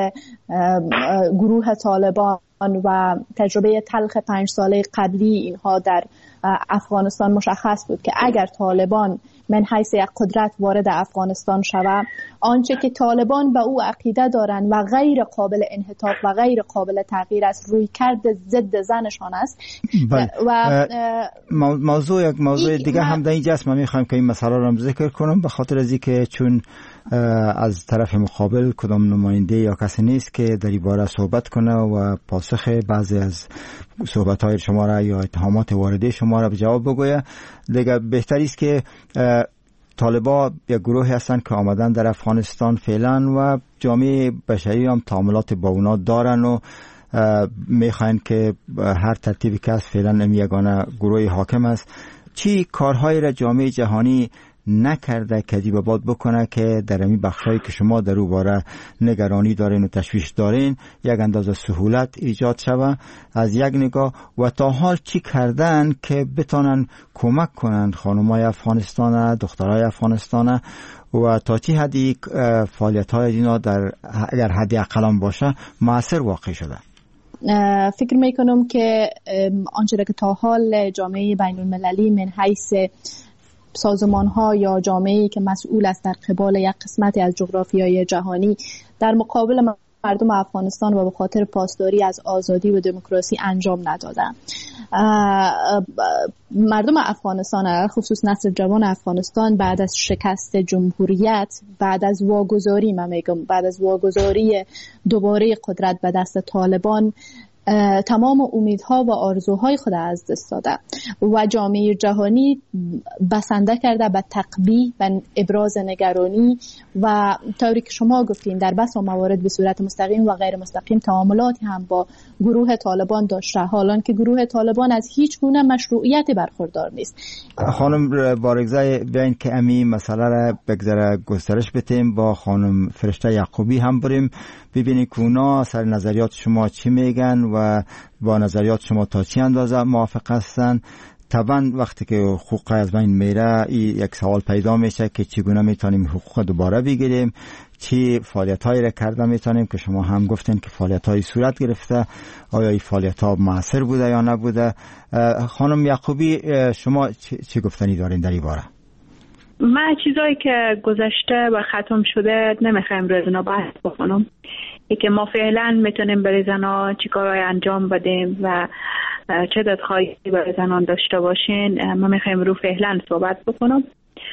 گروه طالبان و تجربه تلخ پنج ساله قبلی اینها در افغانستان، مشخص بود که اگر طالبان من حیث یک قدرت وارد افغانستان شود، آنچه که طالبان به او عقیده دارند و غیر قابل انحطاط و غیر قابل تغییر است، روی کرد ضد زنشان است. و موضوع یک موضوع دیگه هم در اینجاست، من میخوایم که این مسئله رو ذکر کنم، به خاطر از اینکه چون از طرف مقابل کدام نماینده یا کسی نیست که در این باره صحبت کنه و پاسخ بعضی از صحبت‌های شما را یا اتهامات وارده شما را به جواب بگویه. دیگه بهتری است که طالبان یک گروه هستند که آمدن در افغانستان فعلا و جامعه بشری هم تعاملات با اونا دارن و میخواین که هر ترتیبی که از فعلا یگانه گروه حاکم است. چی کارهایی را جامعه جهانی نکرده که دی باباد بکنه که در این بخشایی که شما در او باره نگرانی دارین و تشویش دارین یک اندازه سهولت ایجاد شوه از یک نگاه، و تا حال چی کردن که بتونن کمک کنن خانمای افغانستان، دخترای افغانستان، و تا چی حدی فعالیت های اینا در اگر حدی اقلام باشه موثر واقع شده؟ فکر میکنم که آنچه که تا حال جامعه بین المللی من حیث سازمان ها یا جامعه‌ای که مسئول است در قبال یک قسمتی از جغرافیای جهانی در مقابل مردم افغانستان و به خاطر پاسداری از آزادی و دموکراسی انجام ندادن. مردم افغانستان، خصوص نسل جوان افغانستان، بعد از شکست جمهوریت، بعد از واگذاری، من میگم بعد از واگذاری دوباره قدرت به دست طالبان، تمام امیدها و آرزوهای خود از دست داده و جامعه جهانی بسنده کرده به تقبیح و ابراز نگرانی و طوری که شما گفتین در بس و موارد به صورت مستقیم و غیر مستقیم تعاملاتی هم با گروه طالبان داشته، حالان که گروه طالبان از هیچ گونه مشروعیتی برخوردار نیست. خانم بارگزای بیاین که امی مسئله را بگذره گسترش بدیم، با خانم فرشته یعقوبی هم بریم ببینیم که اونا سر نظریات شما چی میگن و با نظریات شما تا چی اندازه موافق هستن. طبعا وقتی که حقوق از بین میره یک سوال پیدا میشه که چگونه میتونیم حقوق دوباره بگیریم، چی فعالیت هایی را کرده میتونیم که شما هم گفتین که فعالیت هایی صورت گرفته، آیا این فعالیت ها موثر بوده یا نبوده. خانم یعقوبی شما چی گفتنی دارین در این باره؟ من چیزایی که گذشته و ختم شده نمیخوایم روی اینا بحث بکنم. ای که ما فعلا میتونیم برای زنان چی کارهای انجام بدیم و چه دادخواهی برای زنان داشته باشین، ما میخوایم رو فعلا صحبت بکنم.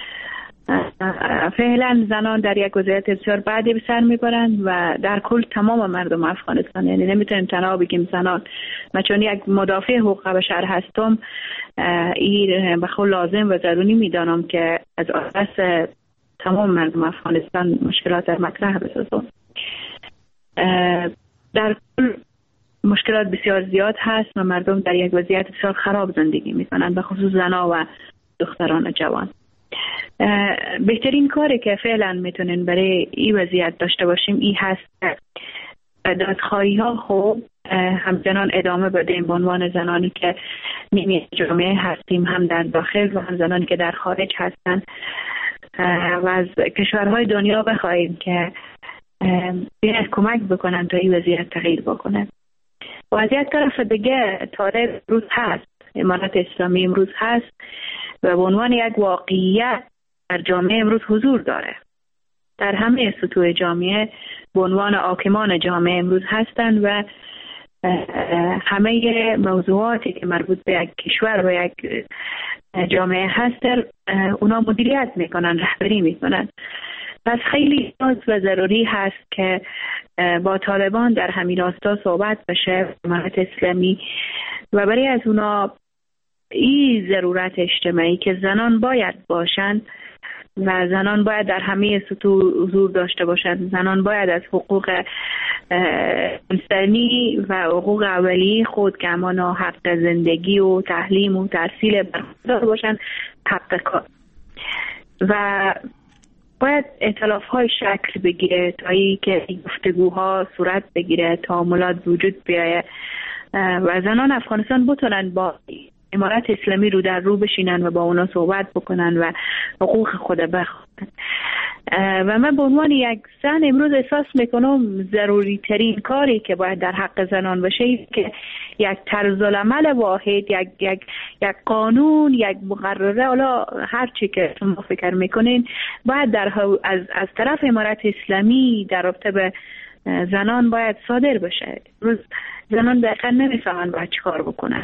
فعلا زنان در یک وضعیت بسیار بدی به سر میبرند و در کل تمام مردم افغانستان، یعنی نمیتونیم تنها بگیم زنان. من چون یک مدافع حقوق بشر هستم، این به خود لازم و ضروری میدانم که از آساس تمام مردم افغانستان مشکلات در مطرح بسازم. در کل مشکلات بسیار زیاد هست و مردم در یک وضعیت بسیار خراب زندگی میکنند، به خصوص زنان و دختران جوان. بهترین کاری که فعلا میتونین برای این وضعیت داشته باشیم این هست که دادخواهی ها خوب همچنان ادامه بدیم به عنوان زنانی که نیمی جامعه هستیم، هم در داخل و هم زنانی که در خارج هستند، و از کشورهای دنیا بخواهیم که بیاید کمک بکنن تا این وضعیت تغییر بکنه. و از یک طرف دیگه تاریخ امروز هست، امارت اسلامی امروز هست و به عنوان یک واقعیت در جامعه امروز حضور داره. در همه سطوح جامعه به عنوان حاکمان جامعه امروز هستند و همه موضوعاتی که مربوط به یک کشور و یک جامعه هست اونا مدیریت میکنن، رهبری میکنن. پس خیلی نیاز و ضروری هست که با طالبان در همین راستا صحبت بشه، امارت اسلامی، و برای از اونا این ضرورت اجتماعی که زنان باید باشند و زنان باید در همه سطوح حضور داشته باشند، زنان باید از حقوق انسانی و حقوق اولیه خود که همانا حق زندگی و تعلیم و تحصیل برخوردار باشند، حق کار، و باید ائتلاف های شکل بگیره تا ای که گفتگوها صورت بگیره، تعاملات وجود بیاید و زنان افغانستان بتونن با امارت اسلامی رو در رو بشینن و با اونا صحبت بکنن و حقوق خود بخواهن. و من به عنوان یک زن امروز احساس میکنم ضروری ترین کاری که باید در حق زنان بشه که یک طرز العمل واحد، یک یک یک قانون، یک مقرره، حالا هر چی که شما فکر میکنین، باید در از از طرف امارت اسلامی در رابطه به زنان باید صادر بشه. روز زنان دقیقا نمیفهمن باید چی کار بکنن.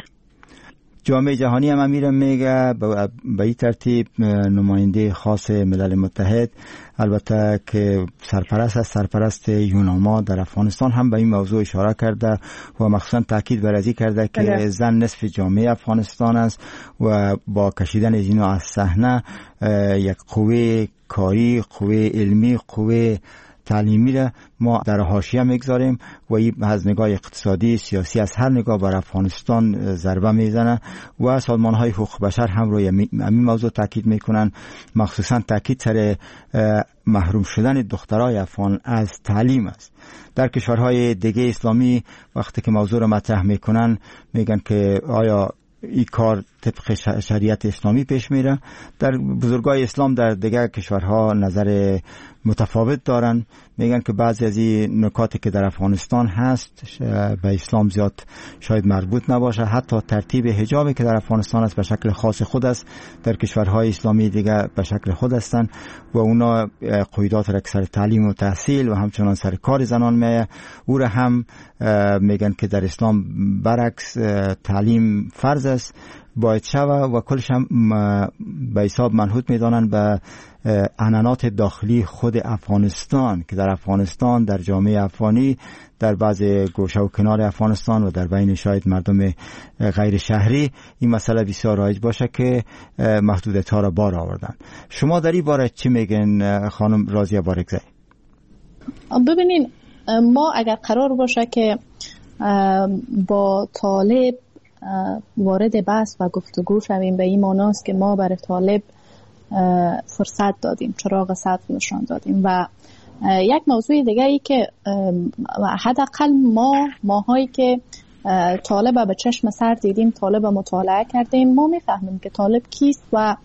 جامعه جهانی هم امیرم میگه به این ترتیب نماینده خاص ملل متحد، البته که سرپرست است، سرپرست یوناما در افغانستان، هم به این موضوع اشاره کرده و مخصوصا تاکید بر ازی کرده که زن نصف جامعه افغانستان است و با کشیدن اینا از صحنه یک قوه کاری، قوه علمی، قوه تعلیمی را ما در حاشیه میگذاریم و این از نگاه اقتصادی، سیاسی، از هر نگاه بر افغانستان ضربه میزنه و سازمان های حقوق بشر هم روی همین موضوع تاکید میکنن، مخصوصا تاکید سر محروم شدن دخترای افغان از تعلیم است. در کشورهای دیگه اسلامی وقتی که موضوع را مطرح میکنن میگن که آیا این کار طبق شریعت اسلامی پیش میره. در بزرگای اسلام در دیگر کشورها نظر متفاوت دارن، میگن که بعضی از این نکاتی که در افغانستان هست به اسلام زیاد شاید مربوط نباشه، حتی ترتیب حجابی که در افغانستان است به شکل خاص خود است، در کشورهای اسلامی دیگر به شکل خود هستند و اونا قیودات را سر تعلیم و تحصیل و همچنان سر کار زنان میه. او را هم میگن که در اسلام برعکس تعلیم فرض است باید شود و کلش هم به حساب منحوت میدانند به عنعنات داخلی خود افغانستان که در افغانستان، در جامعه افغانی، در بعض گوشه و کنار افغانستان و در بین شاید مردم غیر شهری این مسئله بسیار رایج باشه که محدودیت ها را بار آوردن. شما در این باره چی میگن خانم راضیه بارگزی؟ ببینین، ما اگر قرار باشه که با طالب وارد بحث و گفتگو شویم، به این معناست که ما برای طالب فرصت دادیم، چراغ سبز نشان دادیم. و یک موضوع دیگه ای که حداقل ما ماهایی که طالب به چشم سر دیدیم، طالب مطالعه کردیم، ما میفهمیم که طالب کیست و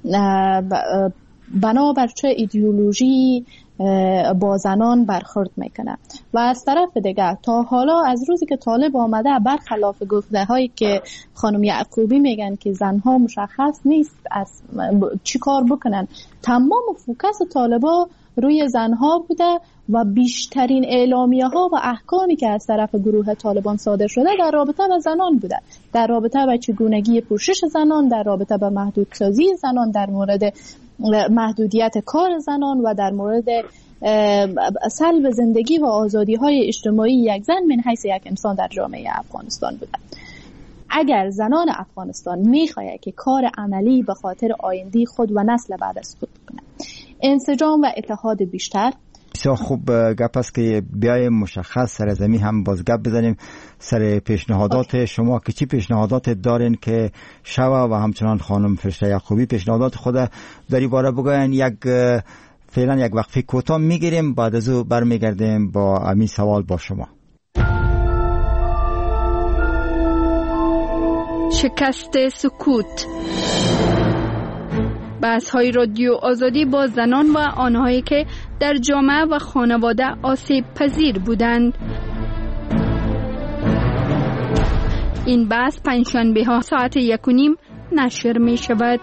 بنابر چه ایدئولوژی با زنان برخورد میکنه. و از طرف دیگه تا حالا از روزی که طالب آمده، برخلاف گفته هایی که خانم یعقوبی میگن که زنها مشخص نیست از چی کار بکنن، تمام فوکس طالبا روی زنها بوده و بیشترین اعلامیه ها و احکامی که از طرف گروه طالبان صادر شده در رابطه با زنان بوده، در رابطه با چگونگی پوشش زنان، در رابطه با محدودسازی زنان، در مورد محدودیت کار زنان و در مورد سلب زندگی و آزادی های اجتماعی یک زن من حیث یک انسان در جامعه افغانستان بوده. اگر زنان افغانستان میخواه که کار عملی به خاطر آینده خود و نسل بعد از خود بکنه، انسجام و اتحاد بیشتر. بسیار خوب گپ است که بیایم مشخص سر زمین هم باز گپ بزنیم سر پیشنهادات آه. شما که چی پیشنهادات دارین که شوا و همچنان خانم فرشته یعقوبی پیشنهادات خود در این باره بگوین. یک فعلا یک وقفه کوتاه میگیریم، بعد از او برمیگردیم با همین سوال با شما. شکست سکوت، بحث های رادیو آزادی با زنان و آنهایی که در جامعه و خانواده آسیب پذیر بودند. این بحث پنجشنبه ها ساعت یک و نیم نشر می شود.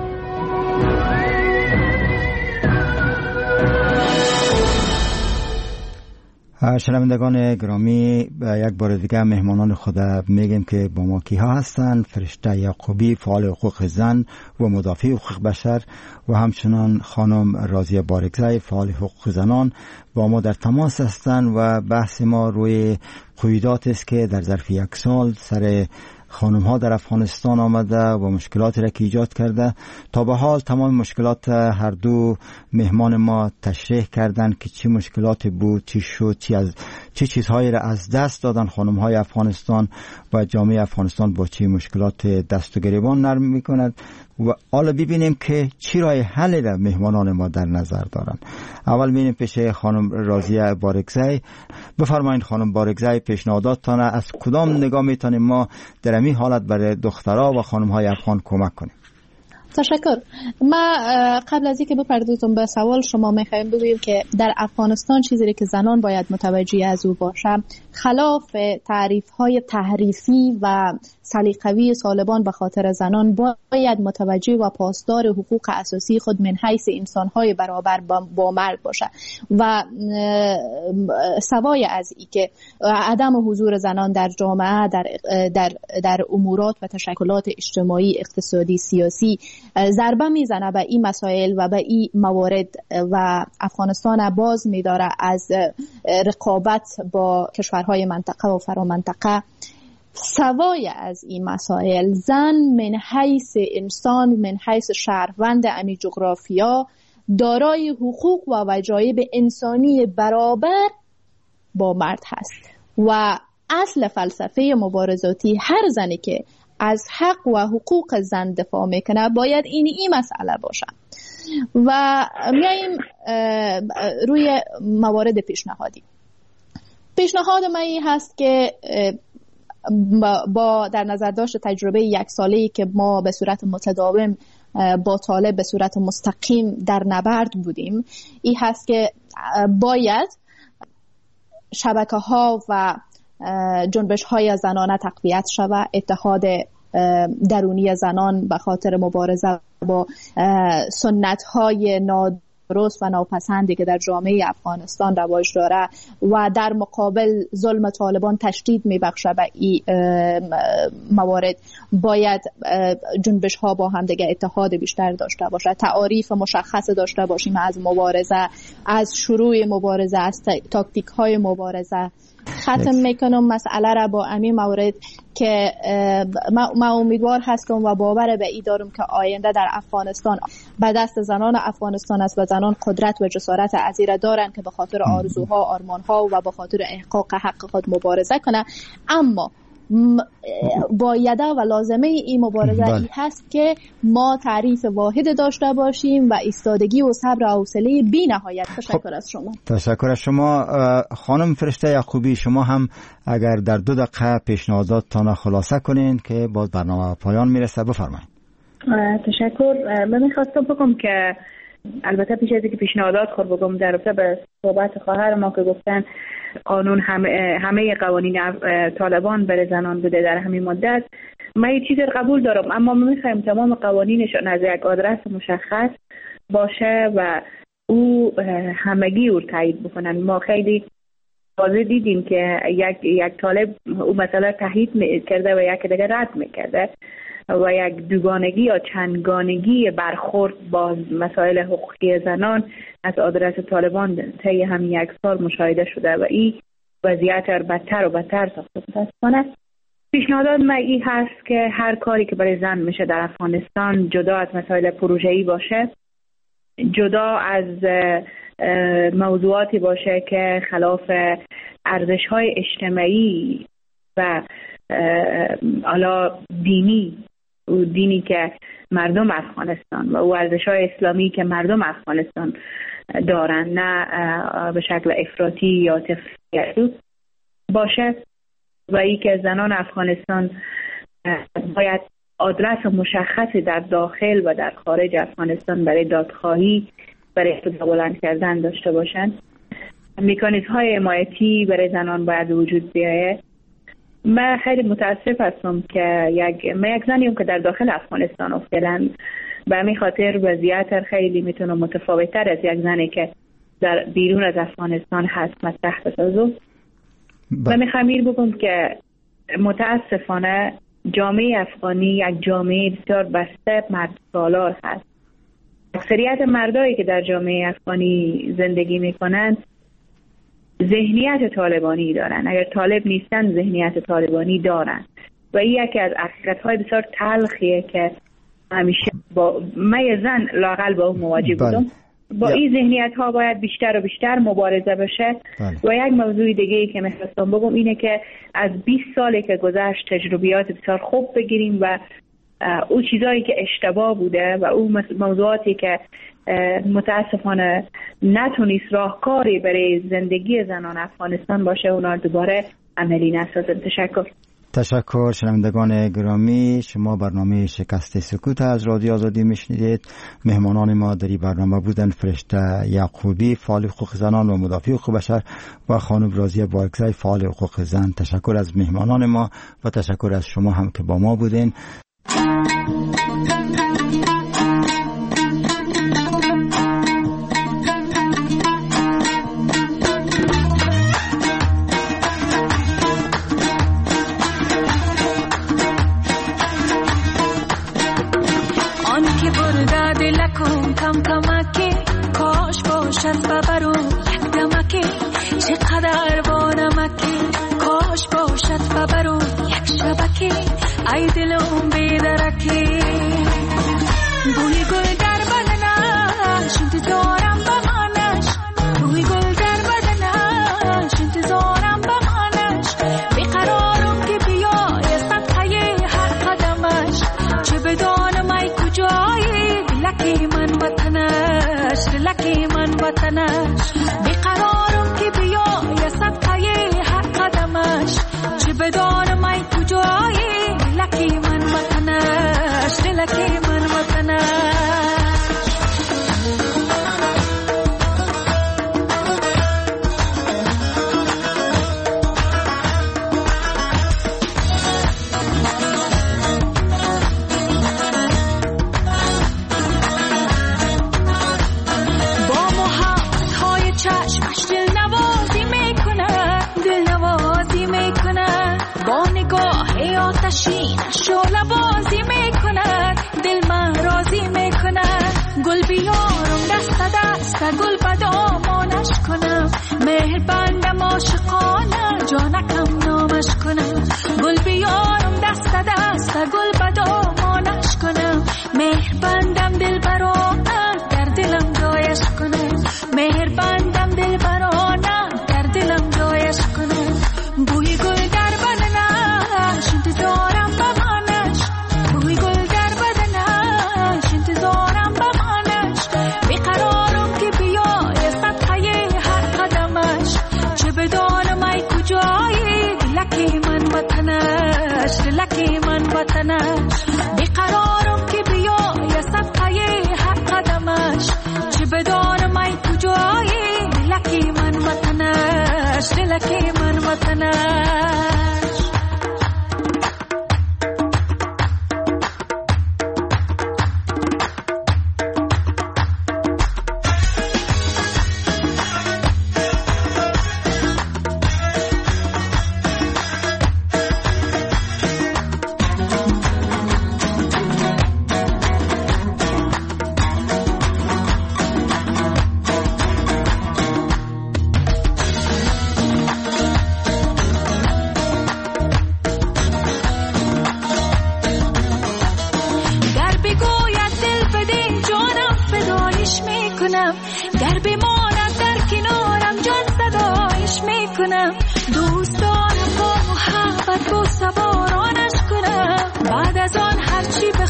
شنوندگان گرامی، یک بار دیگه مهمانان خود میگیم که با ما کیها هستند: فرشته یعقوبی، فعال حقوق زن و مدافع حقوق بشر، و همچنان خانم راضیه بارگزی، فعال حقوق زنان با ما در تماس هستند و بحث ما روی قیودات است که در ظرف یک سال سر خانم ها در افغانستان آمده و مشکلاتی را که ایجاد کرده. تا به حال تمام مشکلات هر دو مهمان ما تشریح کردند که چی مشکلاتی بود، چی شد، چی از چه چیزهایی را از دست دادن خانم های افغانستان و جامعه افغانستان با چی مشکلات دست و گریبان نرم میکند. و حالا ببینیم که چی راه حل را مهمانان ما در نظر دارن. اول میریم پیش خانم راضیه بارگزی. بفرمایید خانم بارگزی، پیشنهاداتتان از کدام نگاه میتونیم ما در این حالت برای دخترها و خانم های افغان کمک کنیم؟ تشکر. ما قبل از اینکه بپردازم به سوال شما میخوایم بگویم که در افغانستان چیزی که زنان باید متوجه از او باشه، خلاف تعریف های تحریفی و سلیقه‌ای طالبان به خاطر زنان، باید متوجه و پاسدار حقوق اساسی خود من حیث انسان‌های برابر با مرد باشه و سوای از این که عدم حضور زنان در جامعه، در در در امورات و تشکلات اجتماعی، اقتصادی، سیاسی ضربه میزنه به این مسائل و به این موارد و افغانستان باز میداره از رقابت با کشورهای منطقه و فرامنطقه. سوای از این مسائل، زن من حیث انسان، من حیث شهروند امی جغرافیا، دارای حقوق و وجایب انسانی برابر با مرد هست و اصل فلسفه مبارزاتی هر زنی که از حق و حقوق زن دفاع میکنه باید این این مسئله باشه. و میاییم روی موارد پیشنهادی. پیشنهاد من این هست که با در نظر داشت تجربه یک ساله‌ای که ما به صورت متداوم با طالب به صورت مستقیم در نبرد بودیم، این هست که باید شبکه ها و جنبش های زنانه تقویت شود، اتحاد درونی زنان به خاطر مبارزه با سنت های درست و ناپسندی که در جامعه افغانستان رواج داره و در مقابل ظلم طالبان تشدید میبخشه به این موارد، باید جنبش ها با هم دیگه اتحاد بیشتر داشته باشه، تعاریف مشخص داشته باشیم از مبارزه، از شروع مبارزه، از تاکتیک های مبارزه. ختم میکنم مسئله را با امی مورد که ما امیدوار هستم و باور به ای دارم که آینده در افغانستان به دست زنان افغانستان است و زنان قدرت و جسارت عظیمی دارند که به خاطر آرزوها، آرمانها و به خاطر احقاق حق خود مبارزه کنند. اما بایده و لازمه این مبارزه ای هست که ما تعریف واحد داشته باشیم و ایستادگی و صبر و حوصله بی نهایت. تشکر از شما. تشکر از شما خانم فرشته یعقوبی. شما هم اگر در دو دقیقه پیشنهاداتتان خلاصه کنین که باز برنامه پایان میرسه، بفرمایید. تشکر. من میخواستم بگم که البته پیش از اینکه پیشنهادات خود بگم در رابطه به صحبت خواهر ما که گفتن قانون همه, همه قوانین طالبان برای زنان بوده در همین مدت، من یه چیزی قبول دارم، اما ما میخوایم تمام قوانینشون از یک آدرس مشخص باشه و او همگی او تایید بکنن. ما خیلی واضح دیدیم که یک یک طالب او مثلا تایید میکرده و یک دیگه رد میکرده و یک دوگانگی یا چندگانگی برخورد با مسائل حقوقی زنان از آدرس طالبان طی همین یک سال مشاهده شده و این وضعیت را بدتر و بدتر ساخته متاسفانه. پیشنهادات من این هست که هر کاری که برای زن میشه در افغانستان، جدا از مسائل پروژه‌ای باشه، جدا از موضوعاتی باشه که خلاف ارزش‌های اجتماعی و حالا دینی، او دینی که مردم افغانستان و او ارزش‌های اسلامی که مردم افغانستان دارن، نه به شکل افراطی یا تفریطی باشه، و ای که زنان افغانستان باید آدرس مشخصی در داخل و در خارج افغانستان برای دادخواهی، برای صدا بلند کردن داشته باشند. مکانیزم‌های حمایتی برای زنان باید وجود بیاید. من خیلی متاسف هستم که یک من یک زنیم که در داخل افغانستان افتادم، به همین خاطر وضعیت خیلی میتونه متفاوت‌تر از یک زنی که در بیرون از افغانستان هست مطرح بسازم. و میخوام این بگم که متاسفانه جامعه افغانی یک جامعه بسیار بسته مرد سالار هست. اکثریت مردایی که در جامعه افغانی زندگی میکنند ذهنیت طالبانی دارن، اگر طالب نیستن ذهنیت طالبانی دارن و این یکی از حقیقت‌های بسیار تلخیه که همیشه با من زن لااقل با اون مواجه بودم. با یا. این ذهنیت ها باید بیشتر و بیشتر مبارزه بشه. بله. و یک موضوع دیگه ای که می‌خواستم بگم اینه که از بیست سالی که گذشت تجربیات بسیار خوب بگیریم و اون چیزایی که اشتباه بوده و اون موضوعاتی که متاسفانه نتونست راهکاری برای زندگی زنان افغانستان باشه اونا دوباره عملی نسازن. تشکر. تشکر. شنوندگان گرامی، شما برنامه شکست سکوت از رادیو آزادی میشنیدید. مهمانان ما در این برنامه بودن فرشته یعقوبی، فعال حقوق زنان و مدافع حقوق بشر، و خانم راضیه بارکزی، فعال حقوق زن. تشکر از مهمانان ما و تشکر از شما هم که با ما بودین. کم کمکی کاش باشد ببرو یک دمکی چقدر بانمکی کاش باشد ببرو یک شبکی ای دلم بیدرکی بوی گل در بدنش انتظارم بمانش بوی گل در بدنش انتظارم بمانش بیقرارم که بیای صدقه هر قدمش چه بدانم ای کجایی لکی من وطنش لکی من وطنش بیقرارم که بیای صدقه هر قدمش چه بدانم ای کجایی لکی من وطنش لکی من وطنش. با گل بیارم دست دست گل بدامانش کنم مهر بندم عاشقانه جانکم نامش کنم گل بیارم دست دست گل بدامانش کنم مهر بندم دل برانه در دلم جایش کنم مهر بندم دل برانه در دلم جایش کنم بوی گل در بدنش انتظارم بمانش بوی گل در بدنش انتظارم بمانش بیقرارم که بیای صدقه هر قدمش چه بدانم ای کجایی دلکی من وطنش دلکی من وطنش بیقرارم که بیای صدقه هر قدمش چه بدانم ای کجایی دلکی من وطنش دلکی من وطنش در بماند در کنارم جان صدایش میکنم دوست دارم با محبت با سوارانش کنم بعد از آن هرچی